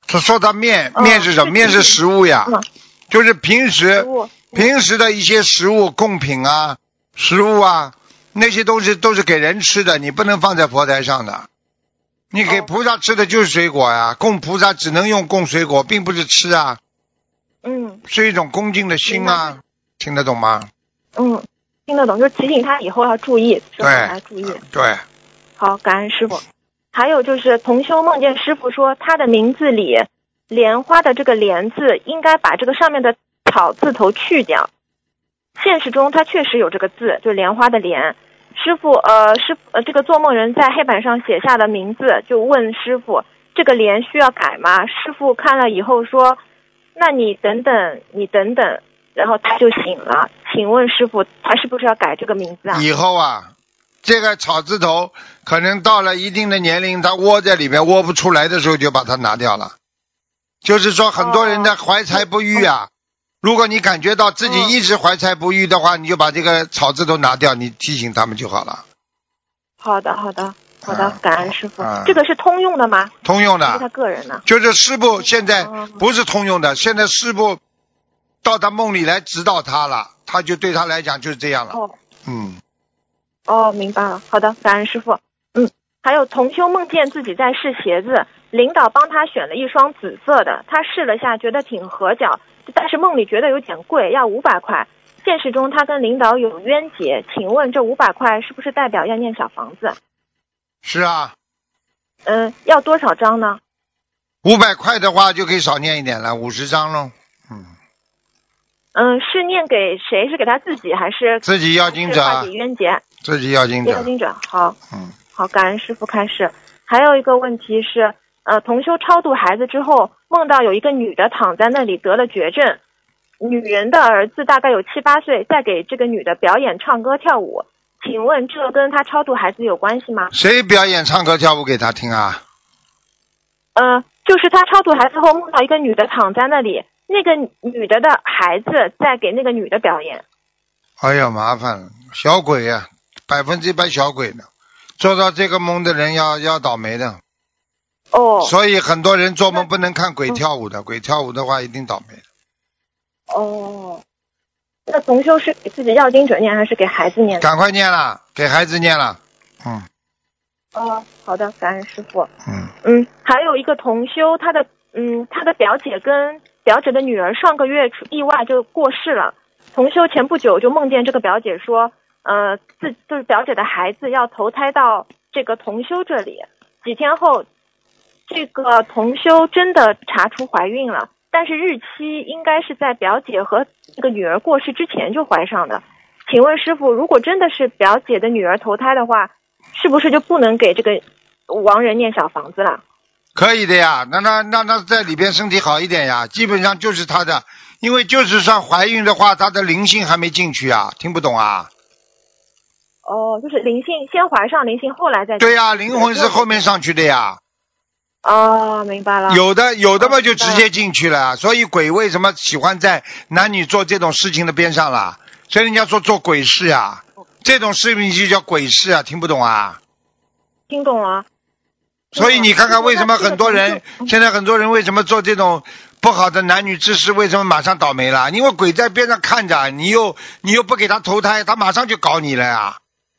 他说他面、
嗯
面是什么？
是
面是食物呀，
嗯
就是平时
食物
平时的一些食物贡品啊，食物啊，那些东西都是给人吃的，你不能放在佛台上的。你给
哦
菩萨吃的就是水果呀，供菩萨只能用供水果，并不是吃啊，
嗯
是一种恭敬的心啊，听得懂吗？
嗯，听得懂，就是提醒他以后要注意，师傅
对
来注意。
对，
好，感恩师傅。还有就是同修梦见师傅说，他的名字里莲花的这个莲字应该把这个上面的草字头去掉。现实中他确实有这个字，就莲花的莲。师傅，呃，师傅，呃，这个做梦人在黑板上写下的名字，就问师傅，这个莲需要改吗？师傅看了以后说，那你等等，你等等，然后他就醒了。请问师傅，他是不是要改这个名字啊？
以后啊，这个草字头可能到了一定的年龄，它窝在里面窝不出来的时候，就把它拿掉了。就是说，很多人的怀才不遇啊。如果你感觉到自己一直怀才不遇的话，你就把这个草字头拿掉，你提醒他们就好了。
好的，好的，好的，
啊
感恩师傅。
啊
这个是通用的吗？
通用
还是他
的，
个人呢？
就是师父现在
哦
不是通用的，现在师父到他梦里来指导他了，他就对他来讲就是这样了。
哦
嗯，
哦，明白了。好的，感恩师傅。嗯，还有同修梦见自己在试鞋子，领导帮他选了一双紫色的，他试了下，觉得挺合脚，但是梦里觉得有点贵，要五百块。现实中他跟领导有冤结，请问这五百块是不是代表要念小房子？
是啊，
嗯，要多少张呢？
五百块的话就可以少念一点了，五十张喽。嗯，
嗯，是念给谁？是给他自己还是
自己要经者
是化解冤结？
自己要经者。
要经者，好。
嗯，
好，感恩师傅开示。还有一个问题是，呃，同修超度孩子之后，梦到有一个女的躺在那里得了绝症，女人的儿子大概有七八岁，在给这个女的表演唱歌跳舞。请问这跟他超度孩子有关系吗？
谁表演唱歌跳舞给他听啊？
呃，就是他超度孩子后梦到一个女的躺在那里，那个女的的孩子在给那个女的表演。
哎呀，麻烦了，小鬼呀、啊，百分之一百小鬼呢。做到这个梦的人要要倒霉的。
哦。
所以很多人做梦不能看鬼跳舞的，鬼跳舞的话一定倒霉的。
哦。那同修是给自己要经者念还是给孩子念？
赶快念了，给孩子念了。嗯。
哦，好的，感恩师傅。
嗯。
嗯，还有一个同修，他的嗯，他的表姐跟表姐的女儿上个月出意外就过世了。同修前不久就梦见这个表姐说，呃，自就是表姐的孩子要投胎到这个同修这里。几天后，这个同修真的查出怀孕了，但是日期应该是在表姐和这个女儿过世之前就怀上的。请问师傅，如果真的是表姐的女儿投胎的话，是不是就不能给这个亡人念小房子了？
可以的呀，那那那那在里边身体好一点呀，基本上就是他的，因为就是算怀孕的话，他的灵性还没进去啊，听不懂啊？
哦，就是灵性先怀上灵性，后来再
对呀，灵魂是后面上去的呀。
哦，明白了。
有的有的嘛就直接进去了，所以鬼为什么喜欢在男女做这种事情的边上啦？所以人家说做鬼事呀，这种事情就叫鬼事啊，听不懂啊？
听懂了。
所以你看看为什么很多人现在很多人为什么做这种不好的男女之事，为什么马上倒霉了？因为鬼在边上看着，你又你又不给他投胎，他马上就搞你了呀。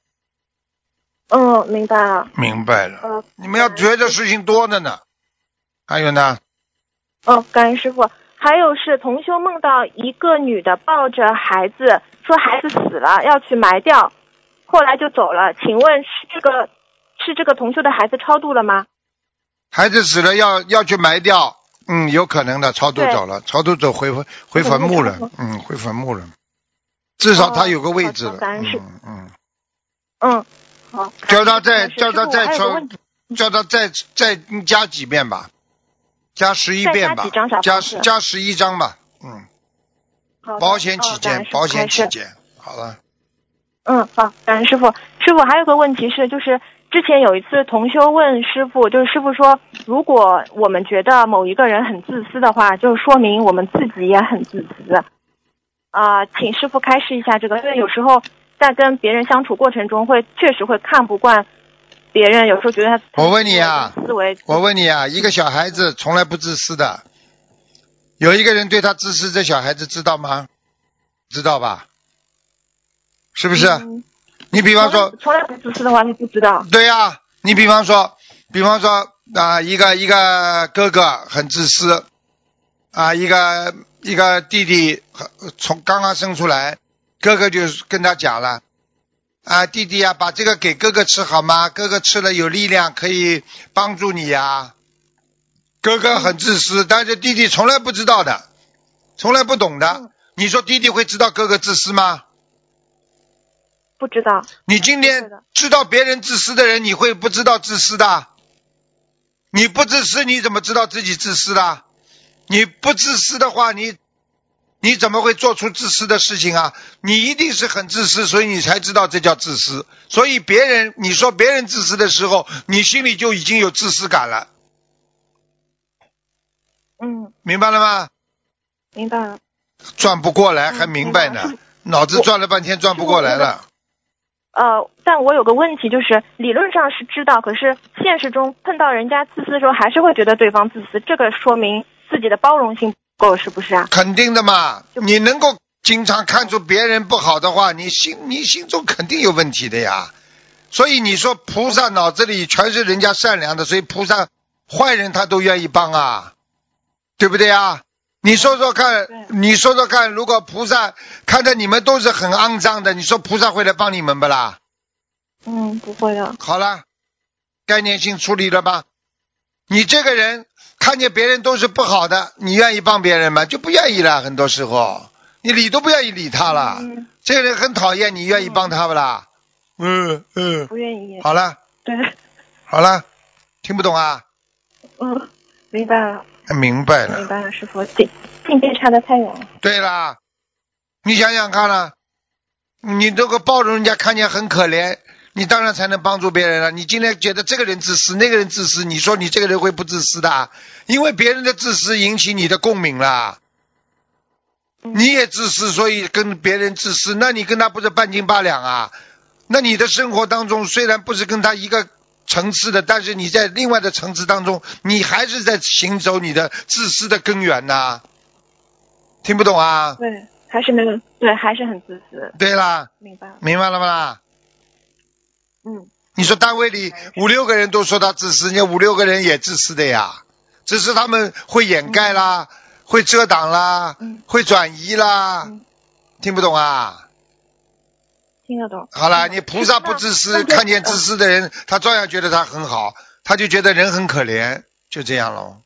嗯，明白了。
明白了。
呃，
你们要觉得事情多的呢。还有呢？
哦，感恩师傅。还有是同修梦到一个女的抱着孩子，说孩子死了要去埋掉，后来就走了。请问是这个是这个同修的孩子超度了吗？
孩子死了要要去埋掉，嗯，有可能的，超度走了，超度走回回坟墓了，嗯，回坟墓了，至少他有个位置了，
感恩师
嗯嗯
嗯，好，
叫他再叫他再
超，
叫他再再加几遍吧，加十一遍吧，加加十一章吧，嗯，保险起见，保险起见，好了。
嗯，好，感恩师傅。师傅还有个问题是，就是之前有一次同修问师傅，就是师傅说，如果我们觉得某一个人很自私的话，就说明我们自己也很自私。啊、呃，请师傅开示一下这个，因为有时候在跟别人相处过程中会，确实会看不惯别人，有时候觉得他。
我问你啊，
思维。
我问你啊，一个小孩子从来不自私的，有一个人对他自私，这小孩子知道吗？知道吧？是不是？嗯、你比方说，
从来不自私的话，他不知道。
对呀、啊，你比方说，比方说啊、呃，一个一个哥哥很自私啊，一个一个弟弟从刚刚生出来，哥哥就跟他讲了。啊，弟弟啊，把这个给哥哥吃好吗？哥哥吃了有力量，可以帮助你呀。哥哥很自私，但是弟弟从来不知道的，从来不懂的。嗯、你说弟弟会知道哥哥自私吗？
不知道。
你今天知道别人自私的人，你会不知道自私的？你不自私，你怎么知道自己自私的？你不自私的话，你你怎么会做出自私的事情啊？你一定是很自私，所以你才知道这叫自私。所以别人，你说别人自私的时候，你心里就已经有自私感了。
嗯，
明白了吗？
明白了。
转不过来还明白呢，嗯、脑子转了半天转不过来了。
呃，但我有个问题，就是理论上是知道，可是现实中碰到人家自私的时候，还是会觉得对方自私，这个说明自己的包容性够，是不是啊？
肯定的嘛，你能够经常看出别人不好的话，你心你心中肯定有问题的呀。所以你说菩萨脑子里全是人家善良的，所以菩萨坏人他都愿意帮啊，对不对啊？你说说看，你说说看，如果菩萨看着你们都是很肮脏的，你说菩萨会来帮你们不啦？
嗯，不会的。
好了，概念性处理了吧？你这个人看见别人都是不好的，你愿意帮别人吗？就不愿意了，很多时候你理都不愿意理他了。嗯、这个人很讨厌，你愿意帮他不啦？嗯嗯。
不愿意。
好了。
对。
好了，听不懂啊？
嗯，明白了。
明白了。
明白了，师傅，境境界差得太远了。
对啦，你想想看了，你这个包容人家看见很可怜，你当然才能帮助别人了。你今天觉得这个人自私，那个人自私，你说你这个人会不自私的？因为别人的自私引起你的共鸣了。你也自私，所以跟别人自私，那你跟他不是半斤八两啊？那你的生活当中虽然不是跟他一个层次的，但是你在另外的层次当中，你还是在行走你的自私的根源呐、啊。听不懂啊？
对，还是那个，对，还是很自私。
对啦，
明白了，
明白了吗啦？
嗯。
你说单位里五六个人都说他自私，人家五六个人也自私的呀，只是他们会掩盖啦，嗯、会遮挡啦，
嗯、
会转移啦、
嗯，
听不懂啊？
听得懂。
好了，你菩萨不自私，看见自私的人，他照样觉得他很好，他就觉得人很可怜，就这样咯。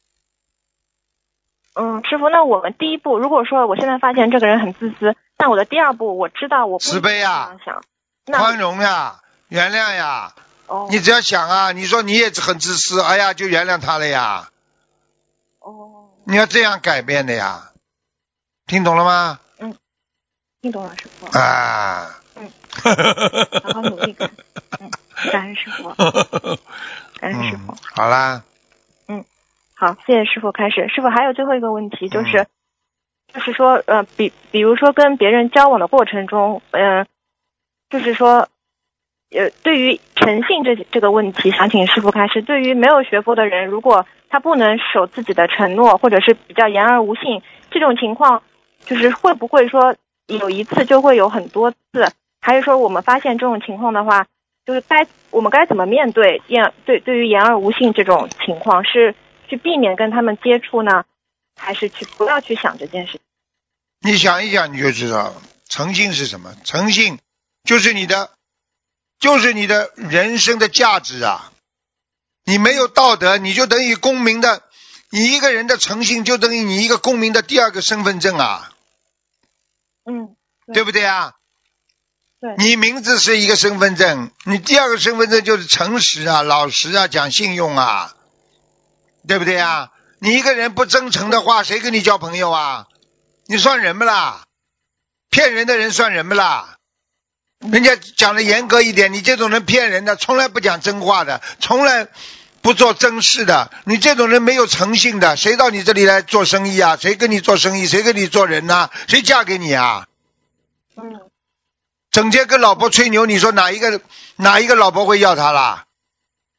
嗯，师傅，那我们第一步，如果说我现在发现这个人很自私，那我的第二步，我知道我不
慈悲呀，
想
宽容呀，原谅呀。
哦。
你只要想啊，你说你也很自私，哎呀，就原谅他了呀。
哦。
你要这样改变的呀，听懂了吗？
嗯，听懂了，师傅。
啊。
嗯。好好努力。嗯，感恩师傅。感恩师傅、嗯。
好啦。
嗯，好，谢谢师傅开始。师傅还有最后一个问题，就是，嗯、就是说，呃，比比如说跟别人交往的过程中，嗯、呃，就是说，呃，对于诚信这这个问题，想请师傅开始。对于没有学佛的人，如果他不能守自己的承诺，或者是比较言而无信，这种情况，就是会不会说有一次就会有很多次？还是说我们发现这种情况的话，就是该我们该怎么面对言对对于言而无信这种情况？是去避免跟他们接触呢，还是去不要去想这件事？
你想一想你就知道了，诚信是什么？诚信就是你的，就是你的人生的价值啊！你没有道德，你就等于公民的，你一个人的诚信就等于你一个公民的第二个身份证啊。
嗯，对，
对不对啊？
对，
你名字是一个身份证，你第二个身份证就是诚实啊、老实啊、讲信用啊，对不对啊？你一个人不真诚的话，谁跟你交朋友啊？你算人不啦？骗人的人算人不啦？人家讲的严格一点，你这种人骗人的，从来不讲真话的，从来不做真事的，你这种人没有诚信的，谁到你这里来做生意啊？谁跟你做生意？谁跟你做人啊？谁嫁给你啊？
嗯，
整天跟老婆吹牛，你说哪一个哪一个老婆会要他啦？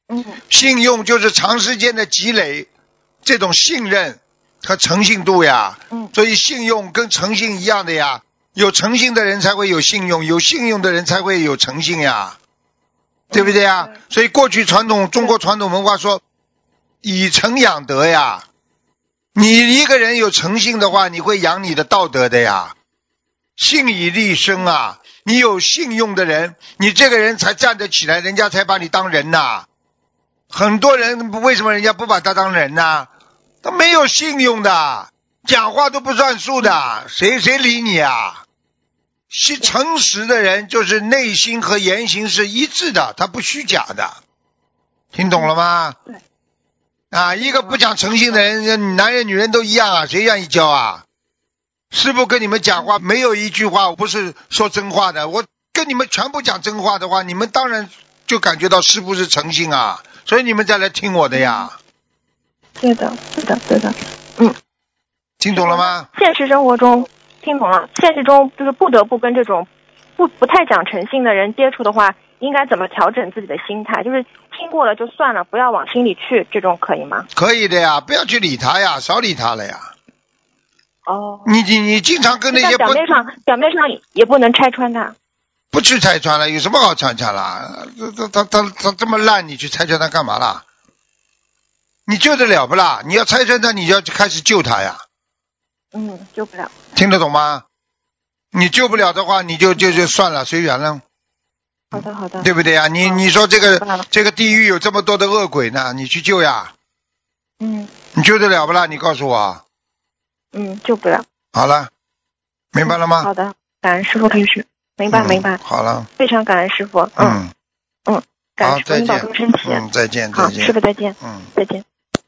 嗯，
信用就是长时间的积累，这种信任和诚信度呀。
嗯，
所以信用跟诚信一样的呀，有诚信的人才会有信用，有信用的人才会有诚信呀，对不对呀？
嗯、
所以过去传统中国传统文化说以诚养德呀，你一个人有诚信的话，你会养你的道德的呀。信以立身啊，你有信用的人，你这个人才站得起来，人家才把你当人呐。很多人为什么人家不把他当人呢？他没有信用的，讲话都不算数的，谁谁理你啊？是诚实的人，就是内心和言行是一致的，他不虚假的，听懂了吗？
对。
啊，一个不讲诚信的人，男人女人都一样啊，谁愿意交啊？师父跟你们讲话没有一句话不是说真话的，我跟你们全部讲真话的话，你们当然就感觉到师父是诚信啊，所以你们再来听我的呀。
对的，对的，对的，嗯，
听懂了吗？
现实生活中听懂了，现实中就是不得不跟这种不不太讲诚信的人接触的话，应该怎么调整自己的心态？就是听过了就算了，不要往心里去，这种可以吗？
可以的呀，不要去理他呀，少理他了呀。
哦，
你你你经常跟那些
表面上表面上也不能拆穿他，
不去拆穿了，有什么好拆穿了？他他他他这么烂，你去拆穿他干嘛啦？你救得了不啦？你要拆穿他，你就要开始救他呀。
嗯，救不了。
听得懂吗？你救不了的话，你就就就算了，随缘了。
好的好的，
对不对呀？你你说这个这个地狱有这么多的恶鬼呢，你去救呀？
嗯，
你救得了不啦？你告诉我。
嗯，救不了。
好了，明白了吗？
好的，感恩师父开始，明白、嗯、明白。
好了，
非常感恩师父。
嗯
嗯，感恩师父，您保重身体。
嗯，再见再见。
好，师父再见。
嗯，
再见。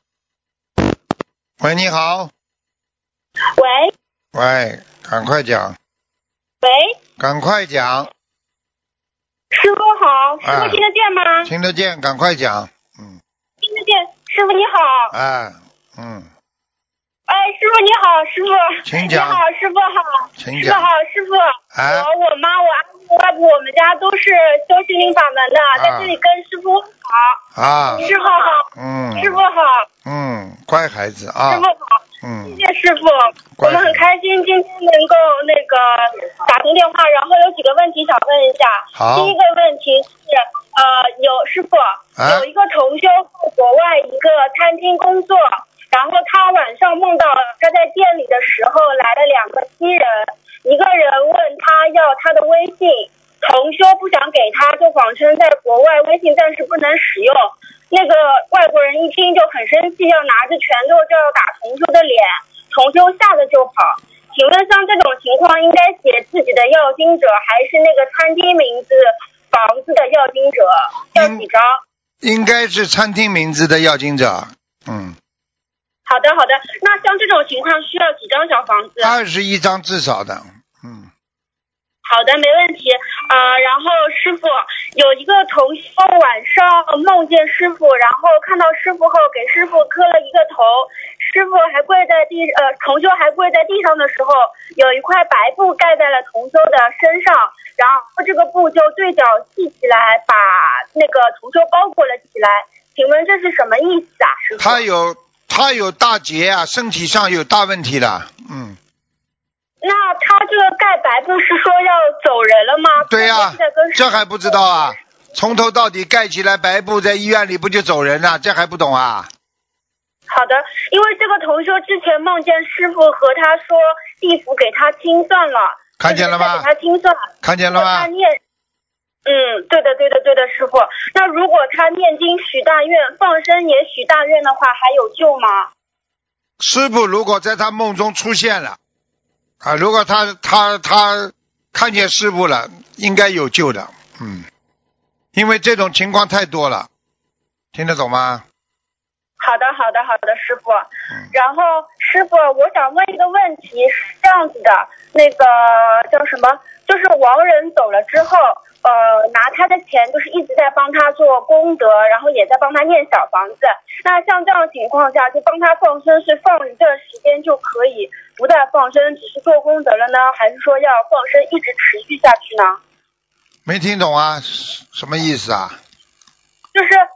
喂，你好。
喂。
喂，赶快讲。
喂。
赶快讲。
师傅好，师傅听得见吗？
听得见，赶快讲。嗯。
听得见，师傅你好。
哎，嗯。
哎，师傅你好，师傅。
请讲。
你好，师傅好。
请讲。
师傅好，师傅。
哎。
我、我妈、我阿婆、外婆，我们家都是修心灵法门的，啊、在这里跟师傅好。
啊。
师傅好。
嗯。
师傅好。
嗯，乖孩子啊。
师傅好。
嗯。
谢谢师傅，我们很开心今天能够那个打通电话，然后有几个问题想问一下。
好。
第一个问题是，呃，有师傅、啊、有一个同修在国外一个餐厅工作。然后他晚上梦到他在店里的时候来了两个西人，一个人问他要他的微信，同修不想给他，就谎称在国外微信暂时不能使用。那个外国人一听就很生气，要拿着拳头就要打同修的脸，同修吓得就跑。请问像这种情况应该写自己的要经者，还是那个餐厅名字房子的要经者？要几张？
应该是餐厅名字的要经者。嗯。
好的好的，那像这种情况需要几张小房子？
二十一张至少的。嗯。
好的，没问题。呃，然后师傅有一个同修晚上梦见师傅，然后看到师傅后给师傅磕了一个头，师傅还跪在地，呃，同修还跪在地上的时候，有一块白布盖在了同修的身上，然后这个布就对角系起来，把那个同修包裹了起来。请问这是什么意思啊，师傅？
他有。他有大结啊，身体上有大问题了，嗯。
那他这个盖白布是说要走人了吗？
对呀、啊，这还不知道啊？从头到底盖起来白布，在医院里不就走人了？这还不懂啊？
好的，因为这个同修之前梦见师傅和他说地府给他清算了，
看见了吗？
给他清算，
看见了吗？
他念。嗯，对的，对的，对的，师傅。那如果他念经许大愿，放生也许大愿的话，还有救吗？
师傅如果在他梦中出现了，啊，如果他他他看见师傅了，应该有救的，嗯，因为这种情况太多了，听得懂吗？
好的，好的，好的，师傅。嗯、然后，师傅，我想问一个问题，是这样子的，那个叫什么？就是亡人走了之后。呃，拿他的钱就是一直在帮他做功德，然后也在帮他念小房子。那像这样的情况下，就帮他放生是放一段时间就可以不再放生，只是做功德了呢？还是说要放生一直持续下去呢？
没听懂啊，什么意思啊？
就是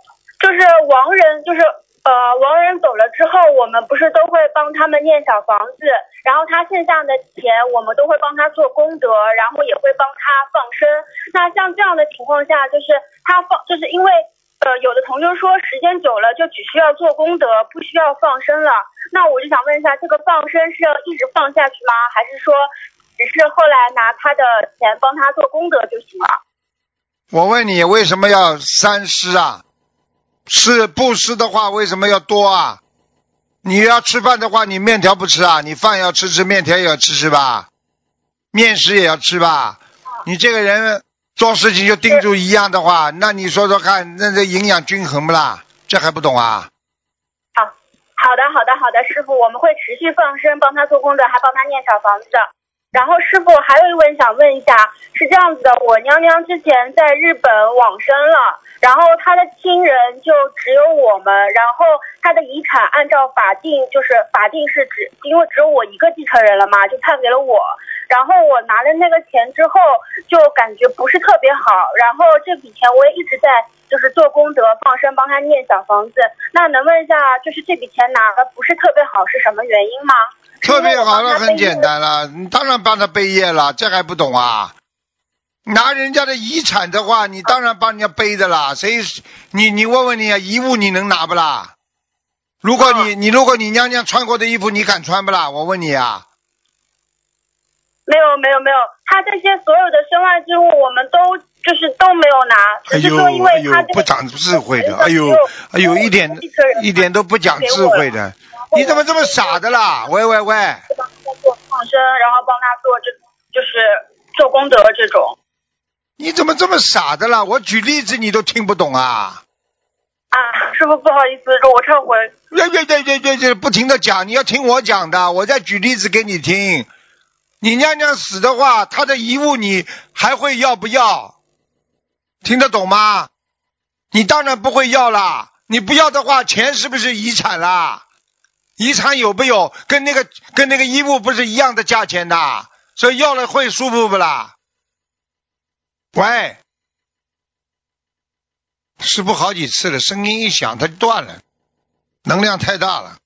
就是亡人，就是呃亡人走了之后，我们不是都会帮他们念小房子，然后他剩下的钱我们都会帮他做功德，然后也会帮他放生。那像这样的情况下，就是他放，就是因为呃有的同学说时间久了就只需要做功德，不需要放生了。那我就想问一下，这个放生是要一直放下去吗？还是说只是后来拿他的钱帮他做功德就行了？
我问你，为什么要三施啊？是布施的话，为什么要多啊？你要吃饭的话，你面条不吃啊？你饭要吃吃，面条也要吃吃吧？面食也要吃吧？你这个人做事情就盯住一样的话，那你说说看，那这营养均衡不啦？这还不懂啊？
好，好的，好的，好的，师傅，我们会持续放生，帮他做功德，还帮他念小房子的。然后师傅还有一问想问一下，是这样子的，我娘娘之前在日本往生了，然后她的亲人就只有我们，然后她的遗产按照法定，就是法定是只因为只有我一个继承人了嘛，就判给了我。然后我拿了那个钱之后，就感觉不是特别好，然后这笔钱我也一直在就是做功德放生，帮他念小房子。那能问一下，就是这笔钱拿的不是特别好，是什么原因吗？
特别好了，很简单了，你当然帮他背业了，这还不懂啊？拿人家的遗产的话，你当然帮人家背的啦。谁？你你问问你啊，遗物你能拿不啦？如果你你如果你娘娘穿过的衣服，你敢穿不啦？我问你啊。
没有没有没有，他这些所有的身外之物，我们都就是都没有拿，只是说因为他、
哎呦哎呦，不长智慧的，哎呦哎呦，一点一点都不讲智慧的，你怎么这么傻的啦？喂喂喂！
帮他做放生，然后帮他做这就是做功德这种。
你怎么这么傻的啦？我举例子你都听不懂啊！
啊，师傅不好意思，我忏悔。
对对对对对对，不停的讲，你要听我讲的，我再举例子给你听。你娘娘死的话，她的遗物你还会要不要？听得懂吗？你当然不会要啦。你不要的话，钱是不是遗产啦？遗产有没有跟那个跟那个衣物不是一样的价钱的？所以要了会舒服不啦？喂，师傅好几次了，声音一响它就断了，能量太大了。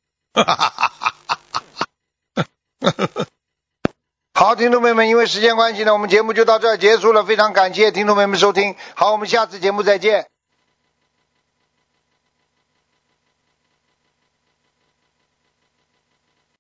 好，听众朋友们，因为时间关系呢，我们节目就到这儿结束了。非常感谢听众朋友们收听，好，我们下次节目再见。